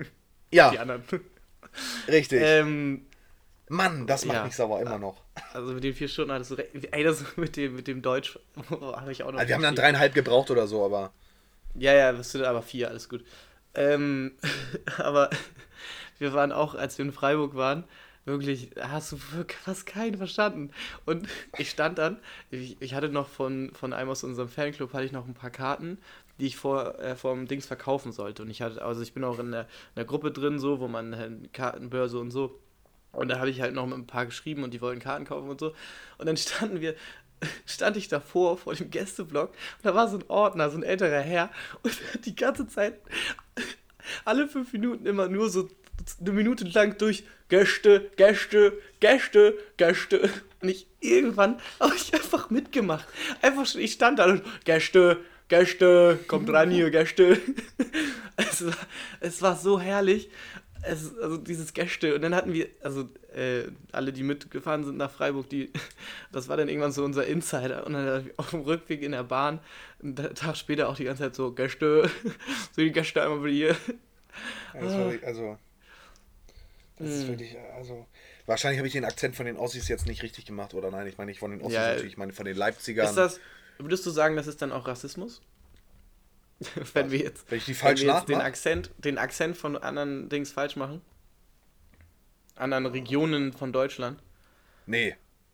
Ja, die anderen. richtig. ähm, Mann, das macht ja. mich sauer, immer noch. also mit den vier Stunden hattest du recht. Ey, das mit dem, mit dem Deutsch habe ich auch noch. Also wir haben dann geschrieben. dreieinhalb gebraucht oder so, aber... Ja, ja, das sind aber vier, alles gut. Ähm, aber wir waren auch, als wir in Freiburg waren, wirklich, hast du wirklich fast keinen verstanden. Und ich stand dann, ich, ich hatte noch von, von einem aus unserem Fanclub, hatte ich noch ein paar Karten, die ich vor, äh, vor dem Dings verkaufen sollte. Und ich hatte, also ich bin auch in der, in der Gruppe drin, so, wo man äh, Kartenbörse und so. Und da habe ich halt noch mit ein paar geschrieben und die wollten Karten kaufen und so. Und dann standen wir, stand ich davor, vor dem Gästeblock, und da war so ein Ordner, so ein älterer Herr, und der hat die ganze Zeit, alle fünf Minuten immer nur so eine Minute lang durch Gäste, Gäste, Gäste, Gäste. Und ich, irgendwann habe ich einfach mitgemacht. Einfach schon, ich stand da und Gäste, Gäste, kommt rein hier, Gäste. Es war, es war so herrlich. Es, also dieses Gäste. Und dann hatten wir, also äh, alle, die mitgefahren sind nach Freiburg, die, das war dann irgendwann so unser Insider. Und dann hatten wir auf dem Rückweg in der Bahn, einen Tag später auch die ganze Zeit so Gäste, so die Gäste einmal bei dir. Ja, das war wirklich, also... Das ist wirklich, also... Wahrscheinlich habe ich den Akzent von den Ossis jetzt nicht richtig gemacht, oder nein? Ich meine nicht von den Ossis, Ja, natürlich, ich meine von den Leipzigern. Ist das, würdest du sagen, das ist dann auch Rassismus? wenn wir jetzt, Wenn ich die wenn falsch wir jetzt den nachmache? Akzent, den Akzent von anderen Dings falsch machen? Anderen Regionen von Deutschland? Nee.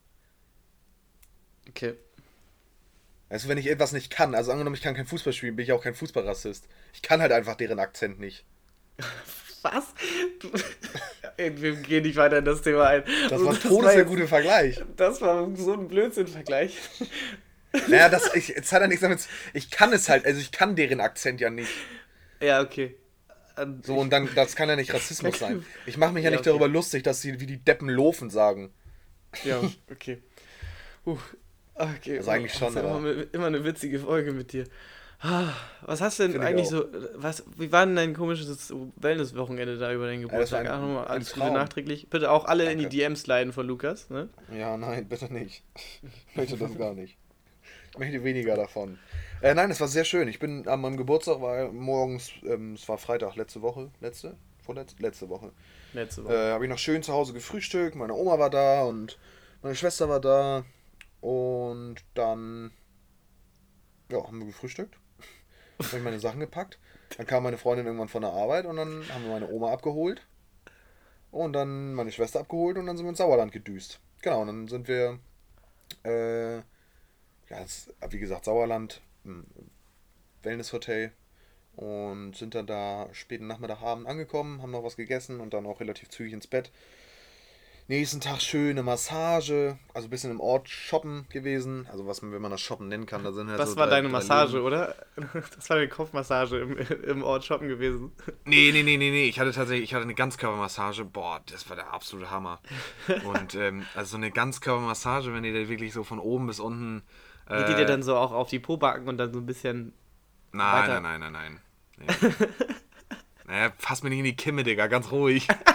Okay. Also wenn ich etwas nicht kann, also angenommen, ich kann kein Fußball spielen, bin ich auch kein Fußballrassist. Ich kann halt einfach deren Akzent nicht. Was? Du, wir gehen nicht weiter in das Thema ein. Das war war todes der jetzt- gute Vergleich. Das war so ein Blödsinn-Vergleich. Naja, das, ich, es hat ja nichts damit zu- ich kann es halt, also ich kann deren Akzent ja nicht. Ja, okay. Ähm, So, und dann, das kann ja nicht Rassismus sein. Ich mache mich ja Ja, nicht okay. darüber lustig, dass sie wie die Deppen Lofen sagen. Ja, okay. Uh, okay. Also eigentlich schon, Das ist aber- immer, immer eine witzige Folge mit dir. Ah, Was hast du denn Finde ich eigentlich auch. so, was, wie war denn dein komisches Wellness-Wochenende da über dein Ja, das war Geburtstag? ein- Ach, nochmal ein alles Gute Traum. nachträglich. Bitte auch alle in die Danke. D Ms leiten von Lukas, ne? Ja, nein, bitte nicht. Ich möchte das gar nicht. Ich möchte weniger davon. Äh, nein, es war sehr schön. Ich bin an meinem Geburtstag, war morgens, ähm, es war Freitag, letzte Woche, letzte? Vorletzte? Letzte Woche. Letzte Woche. Äh, habe ich noch schön zu Hause gefrühstückt. Meine Oma war da und meine Schwester war da. Und dann, ja, haben wir gefrühstückt. Habe ich meine Sachen gepackt. Dann kam meine Freundin irgendwann von der Arbeit und dann haben wir meine Oma abgeholt. Und dann meine Schwester abgeholt und dann sind wir ins Sauerland gedüst. Genau, und dann sind wir, äh, ja, das, wie gesagt, Sauerland, im Wellness-Hotel. Und sind dann da späten Nachmittagabend angekommen, haben noch was gegessen und dann auch relativ zügig ins Bett. Nächsten Tag schöne Massage, also ein bisschen im Ort shoppen gewesen. Also was man, wenn man das Shoppen nennen kann, da sind halt das so war drei- deine drei Massage, Läden. oder? Das war deine Kopfmassage im, im Ort shoppen gewesen. Nee, nee, nee, nee, nee. Ich hatte tatsächlich, ich hatte eine Ganzkörpermassage. Boah, das war der absolute Hammer. Und ähm, also so eine Ganzkörpermassage, wenn die da wirklich so von oben bis unten. Die, Äh, die dir dann so auch auf die Po backen und dann so ein bisschen. Nein, weiter- nein, nein, nein, nein. Nee. Naja, fass mir nicht in die Kimme, Digga, ganz ruhig.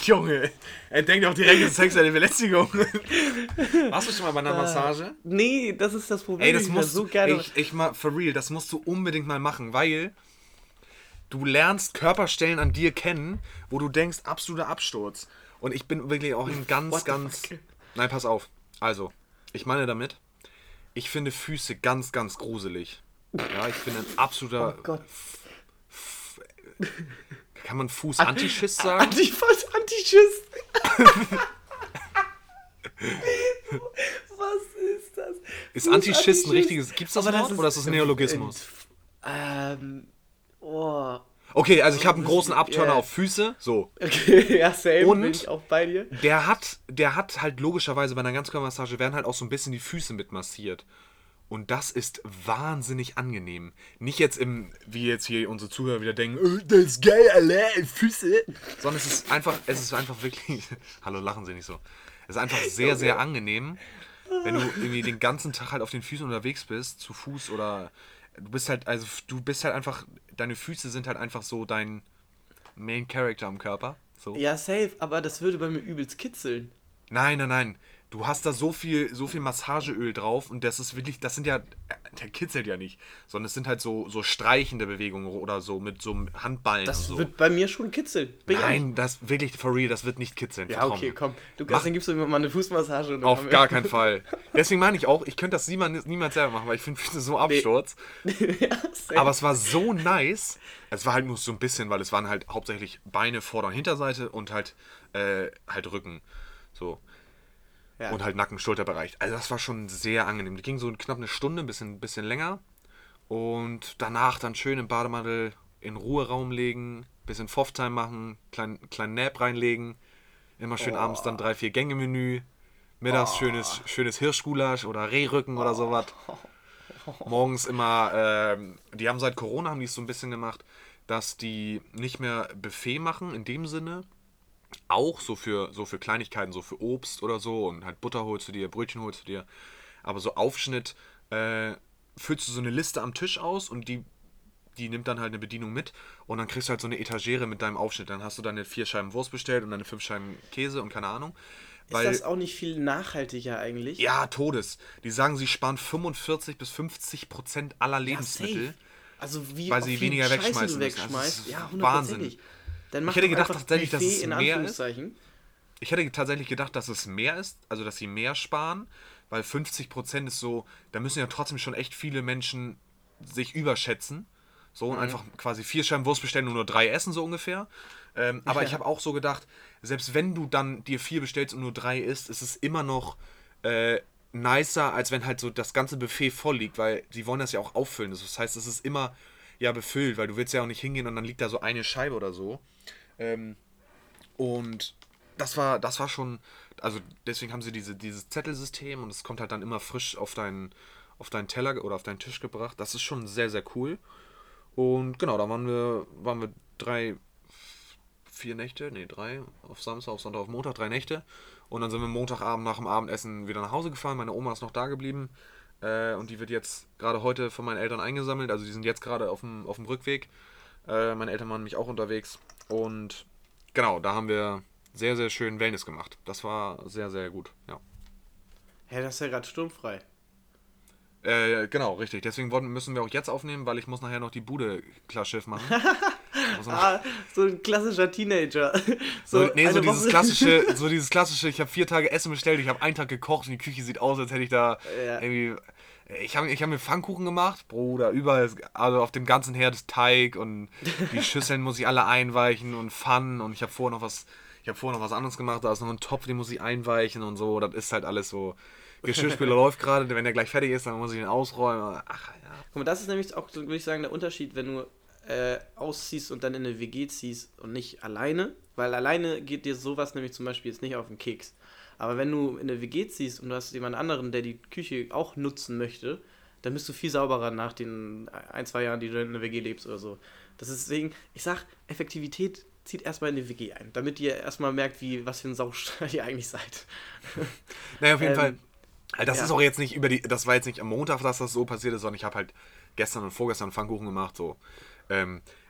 Junge. Er denkt auch direkt an sexuelle Belästigung. Warst du schon mal bei einer Massage? Nee, das ist das Problem. Ey, das ich musst so du, gerne. ich, ich mal, for real, das musst du unbedingt mal machen, weil du lernst Körperstellen an dir kennen, wo du denkst, absoluter Absturz. Und ich bin wirklich auch ein ganz, What the ganz... fuck? Nein, pass auf. Also, ich meine damit, ich finde Füße ganz, ganz gruselig. Ja, ich bin ein absoluter... Oh Gott. F- Kann man Fuß-Antischiss sagen? Antifas, Antischiss. Was ist das? Ist Fuß- Antischiss ein richtiges... Gibt's das Aber Wort oder ist das ein Neologismus? Ähm, oh. Okay, also ich habe einen großen Abturner Ja. auf Füße. So. Okay, ja, same, Und- bin ich auch bei dir. Der hat, der hat halt logischerweise bei einer Ganzkörpermassage werden halt auch so ein bisschen die Füße mit massiert. Und das ist wahnsinnig angenehm. Nicht jetzt im, wie jetzt hier unsere Zuhörer wieder denken, oh, das ist geil, alle Füße. Sondern es ist einfach, es ist einfach wirklich, hallo, lachen Sie nicht so. Es ist einfach sehr, sehr angenehm, wenn du irgendwie den ganzen Tag halt auf den Füßen unterwegs bist, zu Fuß oder du bist halt, also du bist halt einfach, deine Füße sind halt einfach so dein Main Character am Körper. So. Ja, safe, aber das würde bei mir übelst kitzeln. Nein, nein, nein. Du hast da so viel, so viel Massageöl drauf und das ist wirklich, das sind ja, der kitzelt ja nicht, sondern es sind halt so, so streichende Bewegungen oder so mit so einem Handballen Das und so. wird bei mir schon kitzeln. Bin ich Nein, das wirklich, for real, das wird nicht kitzeln. Ja, vertrau okay, mir. komm. Du, Mach- dann gibst du mir mal eine Fußmassage. Und dann Auf haben wir- gar keinen Fall. Deswegen meine ich auch, ich könnte das niemals, niemals selber machen, weil ich finde Füße so Absturz. ja, safe. Aber es war so nice. Es war halt nur so ein bisschen, weil es waren halt hauptsächlich Beine, Vorder- und Hinterseite und halt, äh, halt Rücken. So. ja. Und halt Nacken, Schulterbereich. Also das war schon sehr angenehm. Die ging so knapp eine Stunde, ein bisschen, bisschen länger. Und danach dann schön im Bademantel in Ruheraum legen, bisschen Pfoff-Time machen, kleinen kleinen Nap reinlegen. Immer schön abends dann drei, vier Gänge Menü. Mittags schönes, schönes Hirschgulasch oder Rehrücken oder sowas. Morgens immer, ähm, die haben seit Corona, haben die es so ein bisschen gemacht, dass die nicht mehr Buffet machen in dem Sinne. Auch so für, so für Kleinigkeiten, so für Obst oder so und halt Butter holst du dir, Brötchen holst du dir. Aber so Aufschnitt, äh, füllst du so eine Liste am Tisch aus und die, die nimmt dann halt eine Bedienung mit und dann kriegst du halt so eine Etagere mit deinem Aufschnitt. Dann hast du deine vier Scheiben Wurst bestellt und deine fünf Scheiben Käse und keine Ahnung. Ist das auch nicht viel nachhaltiger eigentlich? Ja, Todes. Die sagen, sie sparen fünfundvierzig bis fünfzig Prozent aller Ja, Lebensmittel. safe. Also wie Weil auch sie viel weniger Scheiße wegschmeißen du müssen. Also das wegschmeißt. ist Ja, Wahnsinn. hundertprozentig. Dann mach hätte doch gedacht einfach tatsächlich, dass Buffet es in mehr ist. Anführungszeichen. Ich hätte tatsächlich gedacht, dass es mehr ist, also dass sie mehr sparen, weil fünfzig Prozent ist so, da müssen ja trotzdem schon echt viele Menschen sich überschätzen. So und Mhm. einfach quasi vier Scheiben Wurst bestellen und nur drei essen, so ungefähr. Ähm, aber ich habe auch so gedacht, selbst wenn du dann dir vier bestellst und nur drei isst, ist es immer noch äh, nicer, als wenn halt so das ganze Buffet voll liegt, weil sie wollen das ja auch auffüllen. Das heißt, es ist immer ja befüllt, weil du willst ja auch nicht hingehen und dann liegt da so eine Scheibe oder so. Ähm, und das war, das war schon, also deswegen haben sie diese, dieses Zettelsystem und es kommt halt dann immer frisch auf deinen, auf deinen Teller oder auf deinen Tisch gebracht. Das ist schon sehr, sehr cool. Und genau, da waren wir, waren wir drei, vier Nächte, nee, drei, auf Samstag, auf Sonntag, auf Montag, drei Nächte. Und dann sind wir Montagabend nach dem Abendessen wieder nach Hause gefahren. Meine Oma ist noch da geblieben. Äh, und die wird jetzt gerade heute von meinen Eltern eingesammelt. Also die sind jetzt gerade auf dem, auf dem Rückweg. Äh, meine Eltern waren nämlich auch unterwegs. Und genau, da haben wir sehr, sehr schön Wellness gemacht. Das war sehr, sehr gut, ja. Hä, das ist ja gerade sturmfrei. Äh, genau, richtig. Deswegen wollen, müssen wir auch jetzt aufnehmen, weil ich muss nachher noch die Bude klar Schiff machen. Muss noch- Ah, so ein klassischer Teenager. So, nee, so eine dieses Woche- klassische, so dieses klassische, ich habe vier Tage Essen bestellt, ich habe einen Tag gekocht und die Küche sieht aus, als hätte ich da Ja. irgendwie. Ich habe ich hab mir Pfannkuchen gemacht, Bruder, überall, ist- also auf dem ganzen Herd ist Teig und die Schüsseln muss ich alle einweichen und Pfannen und ich habe vorher noch was, ich habe vorher noch was anderes gemacht, da ist noch ein Topf, den muss ich einweichen und so, das ist halt alles so. Geschirrspüler läuft gerade, wenn der gleich fertig ist, dann muss ich ihn ausräumen. Ach ja. Guck mal, das ist nämlich auch, würde ich sagen, der Unterschied, wenn du äh, ausziehst und dann in eine W G ziehst und nicht alleine. Weil alleine geht dir sowas nämlich zum Beispiel jetzt nicht auf den Keks. Aber wenn du in eine W G ziehst und du hast jemand anderen, der die Küche auch nutzen möchte, dann bist du viel sauberer nach den ein, zwei Jahren, die du in einer W G lebst oder so. Das ist deswegen, ich sag, Effektivität zieht erstmal in die W G ein, damit ihr erstmal merkt, wie, was für ein Saustall ihr eigentlich seid. Naja, auf jeden Ähm, Fall. Das ja. ist auch jetzt nicht über die, das war jetzt nicht am Montag, dass das so passiert ist, sondern ich habe halt gestern und vorgestern Pfannkuchen gemacht, so. Ähm,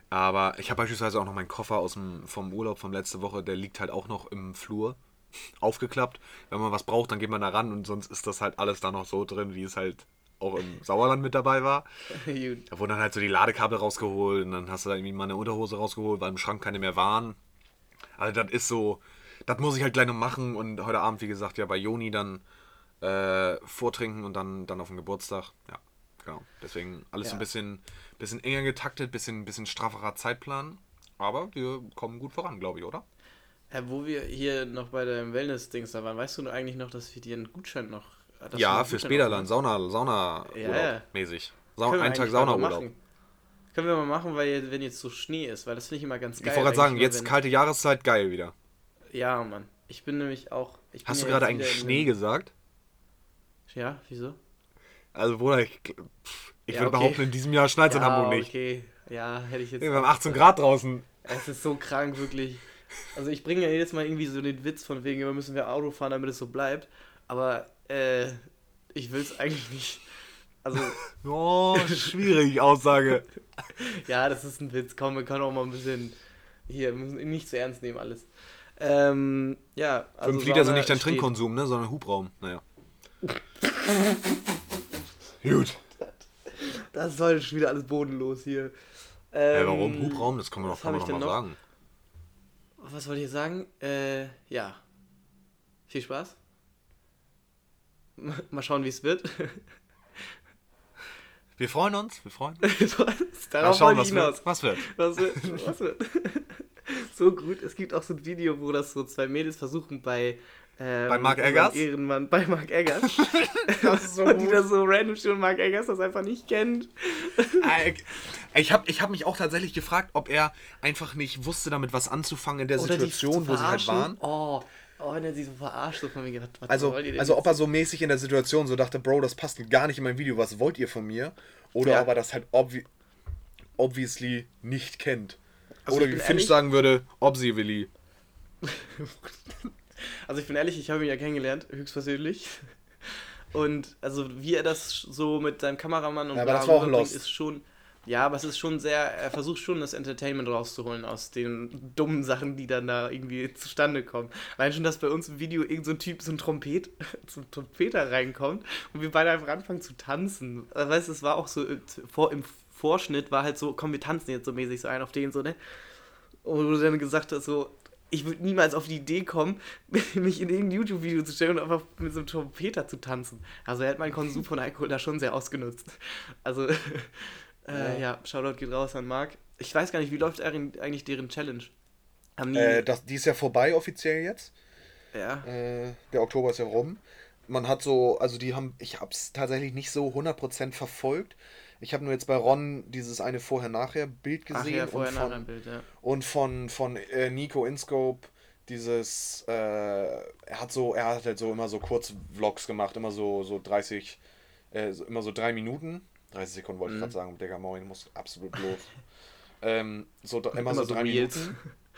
Aber ich habe beispielsweise auch noch meinen Koffer aus dem, vom Urlaub von letzte Woche, der liegt halt auch noch im Flur, aufgeklappt. Wenn man was braucht, dann geht man da ran und sonst ist das halt alles da noch so drin, wie es halt auch im Sauerland mit dabei war. Da wurden dann halt so die Ladekabel rausgeholt und dann hast du da irgendwie mal eine Unterhose rausgeholt, weil im Schrank keine mehr waren. Also das ist so, das muss ich halt gleich noch machen und heute Abend, wie gesagt, ja bei Joni dann äh, vortrinken und dann, dann auf den Geburtstag. Ja, genau. Deswegen alles Ja. so ein bisschen, bisschen enger getaktet, bisschen, bisschen strafferer Zeitplan. Aber wir kommen gut voran, glaube ich, oder? Ja, wo wir hier noch bei dem Wellness-Dings da waren, weißt du eigentlich noch, dass wir dir einen Gutschein noch... dass wir Ja, einen fürs Gutschein Bäderland, aufmachen? Sauna, Sauna Ja, Urlaub ja. mäßig. Können Sa wir ein Tag eigentlich mal Saunaurlaub. machen. Können wir mal machen, weil wenn jetzt so Schnee ist, weil das finde ich immer ganz Ich geil. wollte gerade sagen, eigentlich jetzt immer, wenn- kalte Jahreszeit, geil wieder. Ja, Mann. Ich bin nämlich auch... Ich bin Hast du ja gerade jetzt eigentlich wieder in Schnee einem- gesagt? Ja, wieso? Also, Bruder, ich, pff, ich Ja, würde okay. behaupten, in diesem Jahr schneit es in Ja, Hamburg nicht. okay. Ja, hätte ich jetzt... Wir haben auch achtzehn gesagt. Grad draußen. Es ist so krank, wirklich. Also ich bringe ja jedes Mal irgendwie so den Witz von wegen, immer müssen wir Auto fahren, damit es so bleibt. Aber äh, ich will es eigentlich nicht. Also, Oh, schwierig, Aussage. ja, das ist ein Witz. Komm, wir können auch mal ein bisschen hier, wir müssen ihn nicht zu ernst nehmen alles. Ähm, ja, also Fünf Liter sind Sauna nicht dein steht. Trinkkonsum, ne, sondern Hubraum. Naja. Gut. Das ist heute schon wieder alles bodenlos hier. Äh, Ähm, warum Hubraum? Das kann man doch, was kann man hab doch ich mal denn noch? sagen. Was wollte ich sagen? Äh, ja. Viel Spaß. Mal schauen, wie es wird. Wir freuen uns, wir freuen uns. Mal Darauf schauen, wollte ich was hinaus. wird. Was wird. Was wird? Was wird? So gut. Es gibt auch so ein Video, wo das so zwei Mädels versuchen bei... Ähm, Bei Mark unserem Eggers? Ehrenmann, bei Mark Eggers. Das ist so Und die gut. da so random stehen und Mark Eggers das einfach nicht kennt. Äh, Ich habe ich hab mich auch tatsächlich gefragt, ob er einfach nicht wusste, damit was anzufangen in der Oder die Situation, zu wo sie halt verarschen. waren. Oh, oh, wenn er sie so verarscht, so von mir gedacht, was Also, wollt ihr denn also jetzt? ob er so mäßig in der Situation so dachte, Bro, das passt gar nicht in mein Video, was wollt ihr von mir? Oder Ja. ob er das halt obvi obviously nicht kennt. Also Oder ich wie bin Finch ehrlich- sagen würde, ob sie Willi. Also ich bin ehrlich, ich habe ihn ja kennengelernt, höchstpersönlich. Und also wie er das so mit seinem Kameramann und Ja, aber bla das war auch rüberbringt, Lost. ist schon... Ja, aber es ist schon sehr... Er versucht schon, das Entertainment rauszuholen aus den dummen Sachen, die dann da irgendwie zustande kommen. Allein schon, dass bei uns im Video irgend so ein Typ, so ein Trompet, so ein Trompeter reinkommt und wir beide einfach anfangen zu tanzen. Also, weißt du, es war auch so... äh, Vor, im Vorschnitt war halt so, komm, wir tanzen jetzt so mäßig so ein auf den, so, ne? Und wo du dann gesagt hast, so... Ich würde niemals auf die Idee kommen, mich in irgendein YouTube-Video zu stellen und einfach mit so einem Trompeter zu tanzen. Also er hat meinen Konsum von Alkohol da schon sehr ausgenutzt. Also, äh, ja. ja, Shoutout geht raus an Marc. Ich weiß gar nicht, wie läuft eigentlich deren Challenge? Haben die, Äh, das, die ist ja vorbei offiziell jetzt. ja, Äh, der Oktober ist ja rum. Man hat so, also die haben, ich hab's tatsächlich nicht so hundert Prozent verfolgt. Ich habe nur jetzt bei Ron dieses eine Vorher-Nachher-Bild ach gesehen ja, vorher und nach von, einem Bild, ja. und von, von äh, Nico Inscope dieses, äh, er hat so, er hat halt so immer so Kurzvlogs gemacht, immer so, so dreißig, äh, so, immer so drei Minuten, dreißig Sekunden wollte ich Mhm. gerade sagen, Digga, moin, muss absolut los. ähm, so, immer, Immer so so drei Reels. Minuten.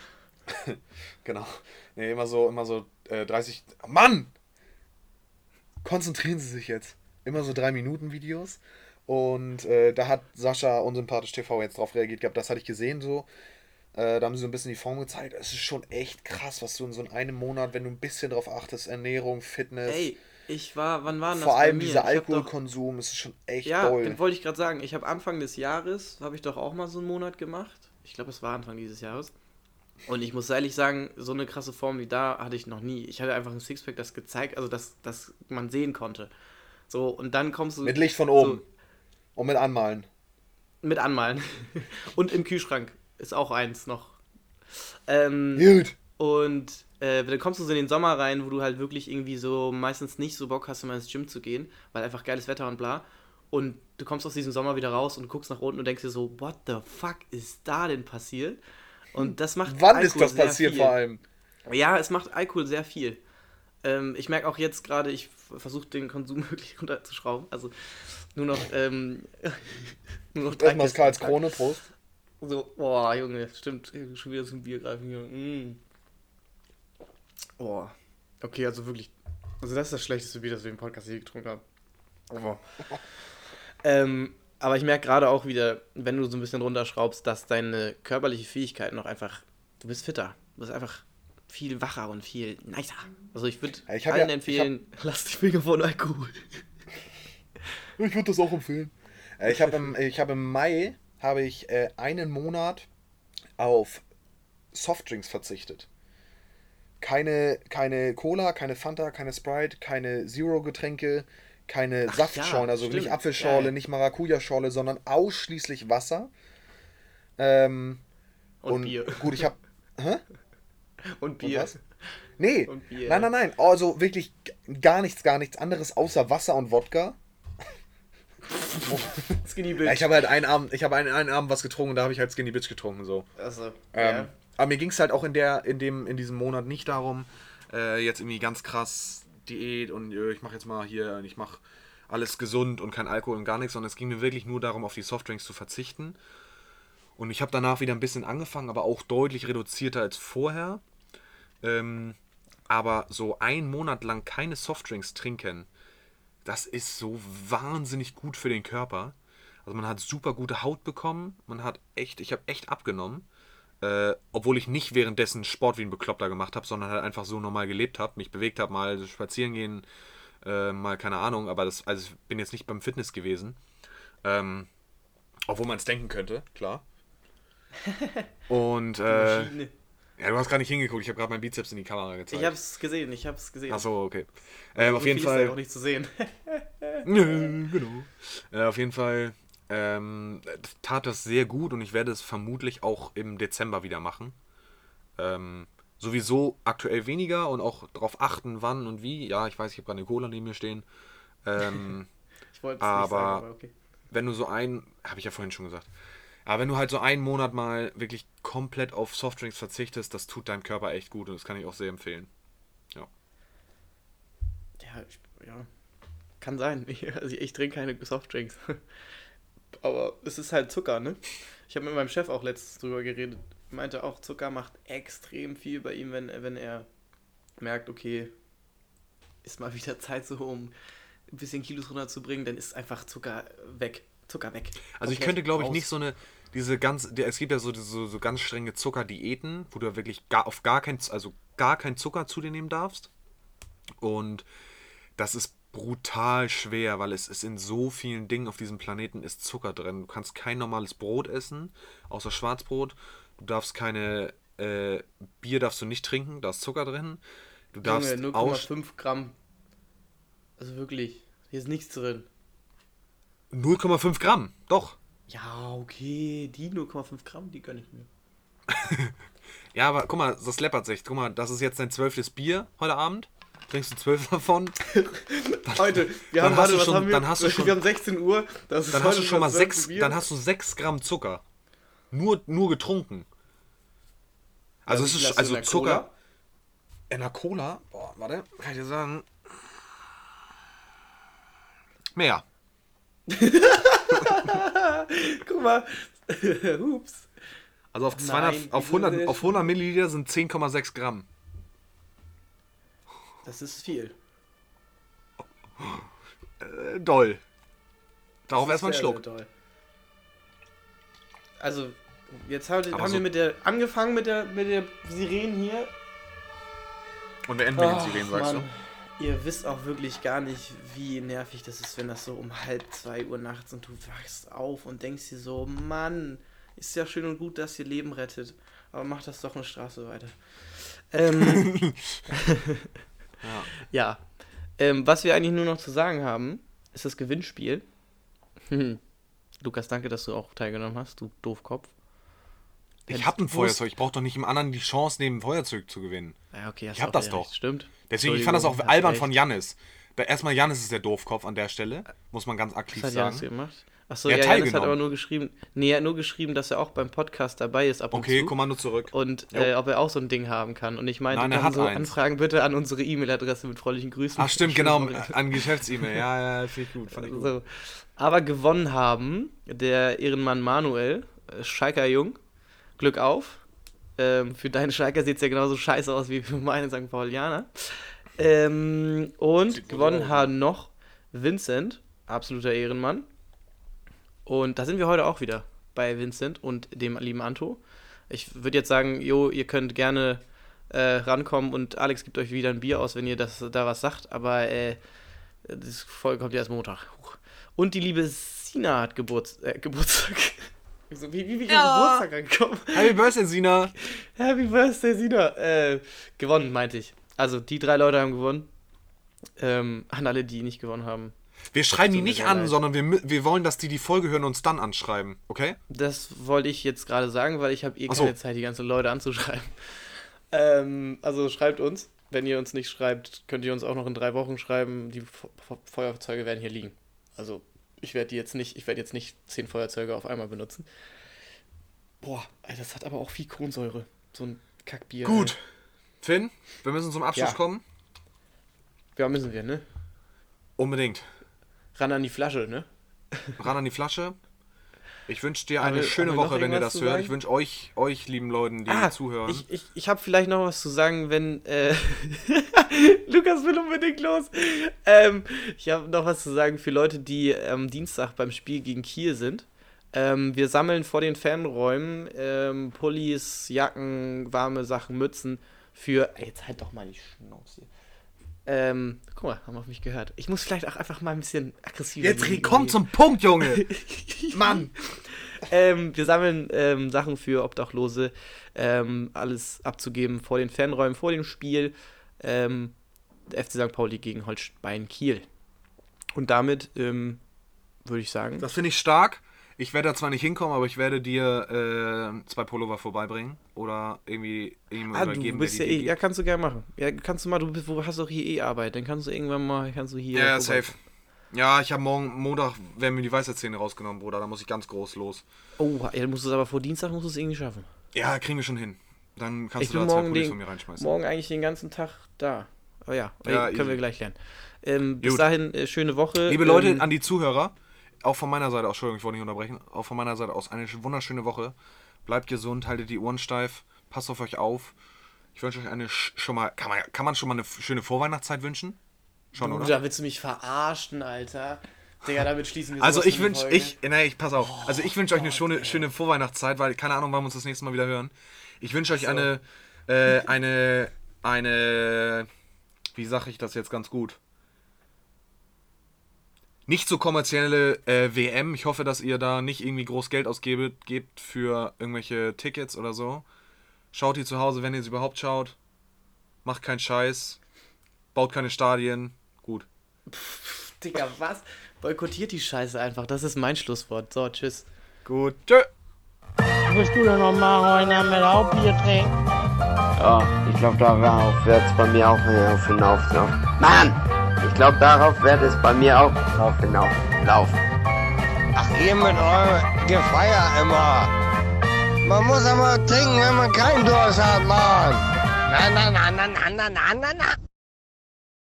Genau. Nee, immer so, immer so äh, dreißig, Mann! Konzentrieren Sie sich jetzt. Immer so drei Minuten Videos. Und äh, da hat Sascha Unsympathisch T V jetzt drauf reagiert gehabt. Das hatte ich gesehen so. Äh, da haben sie so ein bisschen die Form gezeigt. Es ist schon echt krass, was du in so einem Monat, wenn du ein bisschen drauf achtest, Ernährung, Fitness, Ey, ich war, wann war denn das vor bei allem mir? dieser Ich hab doch- Alkoholkonsum, es ist schon echt Ja, doll. den wollte ich gerade sagen. Ich habe Anfang des Jahres, habe ich doch auch mal so einen Monat gemacht. Ich glaube, es war Anfang dieses Jahres. Und ich muss ehrlich sagen, so eine krasse Form wie da hatte ich noch nie. Ich hatte einfach ein Sixpack, das gezeigt, also das, das man sehen konnte. So, und dann kommst du... Mit Licht von oben. So, Und mit Anmalen. mit Anmalen. Und im Kühlschrank ist auch eins noch. Ähm, Gut. und äh, dann kommst du so in den Sommer rein, wo du halt wirklich irgendwie so meistens nicht so Bock hast, immer ins Gym zu gehen, weil einfach geiles Wetter und bla. Und du kommst aus diesem Sommer wieder raus und guckst nach unten und denkst dir so, what the fuck ist da denn passiert? Und das macht Wann Alkohol ist das sehr passiert viel. vor allem? Ja, es macht Alkohol sehr viel. Ähm, ich merke auch jetzt gerade, ich versuche den Konsum wirklich runterzuschrauben. Also nur noch, ähm, nur noch drei Erstmal Kisten Karls am Tag. Krone, Prost. So, boah, Junge, stimmt, schon wieder zum Bier greifen hier. Mm. Boah. Okay, also wirklich, also das ist das schlechteste Bier, das wir im Podcast je getrunken haben. Oh. ähm, Aber ich merke gerade auch wieder, wenn du so ein bisschen runterschraubst, dass deine körperliche Fähigkeit noch einfach, du bist fitter. Du bist einfach viel wacher und viel nicer. Also ich würde Ja, ich hab allen ja- empfehlen, lass die Finger von Alkohol. Ich würde das auch empfehlen. Äh, ich habe im, ich hab im Mai habe ich äh, einen Monat auf Softdrinks verzichtet. Keine, keine Cola, keine Fanta, keine Sprite, keine Zero-Getränke, keine Ach Saftschorle, ja, also stimmt. nicht Apfelschorle, Ja. nicht Maracuja-Schorle, sondern ausschließlich Wasser. Ähm, Und, und Bier. gut, ich habe... Hä? Und Bier. was? Nee, Und Bier. nein, nein, nein. Also wirklich g- gar nichts, gar nichts anderes außer Wasser und Wodka. Skinny Bitch. Ja, ich habe halt einen Abend, ich habe einen, einen Abend was getrunken, da habe ich halt Skinny Bitch getrunken, so. Also, Ähm, ja. Aber mir ging es halt auch in der, in dem, in diesem Monat nicht darum, äh, jetzt irgendwie ganz krass Diät und äh, ich mache jetzt mal hier, ich mache alles gesund und kein Alkohol und gar nichts, sondern es ging mir wirklich nur darum, auf die Softdrinks zu verzichten. Und ich habe danach wieder ein bisschen angefangen, aber auch deutlich reduzierter als vorher. Ähm, aber so einen Monat lang keine Softdrinks trinken, das ist so wahnsinnig gut für den Körper. Also man hat super gute Haut bekommen, man hat echt, ich habe echt abgenommen. Äh, obwohl ich nicht währenddessen Sport wie ein Bekloppter gemacht habe, sondern halt einfach so normal gelebt habe, mich bewegt habe, mal spazieren gehen, äh, mal keine Ahnung, aber das, also ich bin jetzt nicht beim Fitness gewesen. Ähm, obwohl man es denken könnte, klar. Und, äh, Maschine. ja, du hast gar nicht hingeguckt, ich habe gerade meinen Bizeps in die Kamera gezeigt. Ich hab's gesehen, ich hab's gesehen. Achso, okay. Ähm, auf So jeden viel ist da ja Fall. auch nicht zu sehen. Nö, genau. Äh, auf jeden Fall ähm, tat das sehr gut und ich werde es vermutlich auch im Dezember wieder machen. Ähm, sowieso aktuell weniger und auch darauf achten, wann und wie. Ja, ich weiß, ich habe gerade eine Cola neben mir stehen. Ähm, Ich wollte es nicht Aber- sagen, aber okay. wenn du so ein, habe ich ja vorhin schon gesagt, aber wenn du halt so einen Monat mal wirklich komplett auf Softdrinks verzichtest, das tut deinem Körper echt gut und das kann ich auch sehr empfehlen. Ja, ich, ja. Kann sein. Ich, also ich trinke keine Softdrinks. Aber es ist halt Zucker, ne? Ich habe mit meinem Chef auch letztens drüber geredet. Meinte auch, Zucker macht extrem viel bei ihm, wenn, wenn er merkt, okay, ist mal wieder Zeit so, um ein bisschen Kilos runterzubringen, dann ist einfach Zucker weg. Zucker weg. Also ich Komplett könnte, glaube ich, raus. nicht so eine, diese ganz, der, es gibt ja so, so, so ganz strenge Zuckerdiäten, wo du wirklich gar, auf gar kein, also gar kein Zucker zu dir nehmen darfst. Und das ist brutal schwer, weil es ist in so vielen Dingen auf diesem Planeten ist Zucker drin. Du kannst kein normales Brot essen, außer Schwarzbrot. Du darfst keine, äh, Bier darfst du nicht trinken, da ist Zucker drin. Du darfst Junge, null Komma fünf Gramm. Also wirklich, hier ist nichts drin. null Komma fünf Gramm, doch. Ja, okay, die null Komma fünf Gramm, die gönn ich mir. Ja, aber guck mal, das läppert sich. Guck mal, das ist jetzt dein zwölftes Bier heute Abend. Trinkst du zwölf davon? Heute, wir dann haben, hast warte, du was schon- haben wir? dann hast du schon- wir haben sechzehn Uhr. Das ist Dann heute hast du schon mal das zwölfte sechs, Bier. dann hast du sechs Gramm Zucker. Nur, nur getrunken. Also es wie ist viel hast du also in der Zucker. Cola? In der Cola? Boah, warte, kann ich dir sagen. Mehr. Guck mal. Ups. Also auf, Nein, zweihundert, auf, wieso hundert, denn? auf hundert Milliliter sind zehn Komma sechs Gramm. Das ist viel. Äh, doll. Darauf Das ist erstmal einen sehr, Schluck. sehr toll. Also, jetzt haben, Aber haben so- wir mit der, angefangen mit der, mit der Sirenen hier. Und wir enden mit den Ach, Sirenen, sagst Mann. Ihr wisst auch wirklich gar nicht, wie nervig das ist, wenn das so um halb zwei Uhr nachts und du wachst auf und denkst dir so, Mann, ist ja schön und gut, dass ihr Leben rettet, aber mach das doch eine Straße weiter. Ähm, Ja. ja. Ähm, was wir eigentlich nur noch zu sagen haben, ist das Gewinnspiel. Hm. Lukas, danke, dass du auch teilgenommen hast, du Doofkopf. Ich Hättest hab ein du Feuerzeug. Ich brauche doch nicht im anderen die Chance, neben dem Feuerzeug zu gewinnen. Ja, okay, hast Ich hab auch das wieder doch. recht, stimmt. Deswegen, ich fand das auch Entschuldigung, hast albern recht. von Jannis. Da- Erstmal, Jannis ist der Doofkopf an der Stelle. Muss man ganz aktiv Was hat sagen. Janis gemacht? Achso, Er ja, hat Janis hat teilgenommen. aber nur geschrieben, nee, er hat nur geschrieben, dass er auch beim Podcast dabei ist ab und Okay, zu. Kommando zurück. Und Jo. äh, ob er auch so ein Ding haben kann. Und ich meinte, Nein, er kann hat so eins. Anfragen bitte an unsere E-Mail-Adresse mit freundlichen Grüßen. Ach stimmt, Schönes genau, Wochenende. an Geschäfts-E-Mail. Ja, ja, finde ich gut. Fand ich gut. So. Aber gewonnen haben der Ehrenmann Manuel, äh, Schalker Jung. Glück auf. Ähm, für deine Schalker sieht es ja genauso scheiße aus wie für meine Sankt Paulianer. Ähm, und Sieht wohl gewonnen so aus, haben noch Vincent, absoluter Ehrenmann. Und da sind wir heute auch wieder bei Vincent und dem lieben Anto. Ich würde jetzt sagen, jo, ihr könnt gerne äh, rankommen und Alex gibt euch wieder ein Bier aus, wenn ihr das, da was sagt. Aber äh, das Folge kommt ja erst Montag. Und die liebe Sina hat Geburts äh, Geburtstag. Wie, wie, wie ja. Geburtstag angekommen? Happy Birthday, Sina. Happy Birthday, Sina. Äh, gewonnen, meinte ich. Also, die drei Leute haben gewonnen. Ähm, an alle, die nicht gewonnen haben. Wir schreiben die nicht an, leid. sondern wir, wir wollen, dass die die Folge hören und uns dann anschreiben, okay? Das wollte ich jetzt gerade sagen, weil ich habe eh Ach so. keine Zeit, die ganzen Leute anzuschreiben. Ähm, also schreibt uns. Wenn ihr uns nicht schreibt, könnt ihr uns auch noch in drei Wochen schreiben. Die Fe- Fe- Feuerzeuge werden hier liegen. Also ich werde die jetzt nicht, ich werde jetzt nicht zehn Feuerzeuge auf einmal benutzen. Boah, Alter, das hat aber auch viel Kohlensäure. So ein Kackbier. Gut. Ey. Finn, wir müssen zum Abschluss Ja. kommen. Ja, müssen wir, ne? Unbedingt. Ran an die Flasche, ne? Ran an die Flasche. Ich wünsche dir eine Haben wir- schöne haben wir Woche, noch wenn ihr irgendwas das zu hört. sagen? Ich wünsche euch, euch, lieben Leuten, die Ah, zuhören. Ich, ich, ich habe vielleicht noch was zu sagen, wenn äh, Lukas will unbedingt los. Ähm, ich habe noch was zu sagen für Leute, die am Dienstag beim Spiel gegen Kiel sind. Ähm, wir sammeln vor den Fanräumen ähm, Pullis, Jacken, warme Sachen, Mützen für... Ey, jetzt halt doch mal die Schnauze. Ähm, guck mal, haben auf mich gehört. Ich muss vielleicht auch einfach mal ein bisschen aggressiver Jetzt sein. komm zum Punkt, Junge! Mann! Ähm, wir sammeln ähm, Sachen für Obdachlose, ähm, alles abzugeben vor den Fanräumen, vor dem Spiel. Ähm, der F C Sankt Pauli gegen Holstein Kiel. Und damit ähm, würde ich sagen... Das finde ich stark. Ich werde da zwar nicht hinkommen, aber ich werde dir äh, zwei Pullover vorbeibringen. Oder irgendwie ihm ah, übergeben. du bist der ja die eh, Idee ja, gibt. kannst du gerne machen. Ja, kannst du mal, du bist, wo hast doch hier eh Arbeit, dann kannst du irgendwann mal, kannst du hier... Ja, ja, vorbei- safe. Ja, ich habe morgen, Montag, werden mir die Weisheitszähne rausgenommen, Bruder. Da muss ich ganz groß los. Oh, ja, dann musst du es aber vor Dienstag musst du es irgendwie schaffen. Ja, kriegen wir schon hin. Dann kannst Ich du bin da zwei morgen Pullis den- von mir reinschmeißen. Morgen eigentlich den ganzen Tag da. Oh ja, Ja, ey, können wir easy. gleich lernen. Ähm, bis Gut. dahin, äh, schöne Woche. Liebe Leute, ähm, an die Zuhörer, auch von meiner Seite aus, Entschuldigung, ich wollte nicht unterbrechen, auch von meiner Seite aus eine wunderschöne Woche. Bleibt gesund, haltet die Ohren steif, passt auf euch auf. Ich wünsche euch eine sch- schon mal, kann man, kann man schon mal eine f- schöne Vorweihnachtszeit wünschen? Schon, oder? Da willst du mich verarschen, Alter. Digga, damit schließen wir Also sowas ich von die wünsche, Folge. ich, nee, ich pass auf. Also ich wünsche euch eine schöne, schöne Vorweihnachtszeit, weil keine Ahnung, wann wir uns das nächste Mal wieder hören. Ich wünsche euch So. eine, äh, eine, eine, wie sage ich das jetzt ganz gut? Nicht so kommerzielle äh, W M. Ich hoffe, dass ihr da nicht irgendwie groß Geld ausgebt gebt für irgendwelche Tickets oder so. Schaut die zu Hause, wenn ihr sie überhaupt schaut. Macht keinen Scheiß. Baut keine Stadien. Gut. Digga, was? Boykottiert die Scheiße einfach. Das ist mein Schlusswort. So, tschüss. Gut. Tschö. Willst du denn noch mal heute mit Hauptbier trinken? Ja, ich glaube, darauf wird es bei mir auch hinauslaufen. Mann! Ich glaube, darauf wird es bei mir auch drauf hinauslaufen. Ach, ihr mit eurem Gefeier immer. Man muss aber trinken, wenn man keinen Durst hat, Mann. Na, na, na, na, na, na, na, na, na.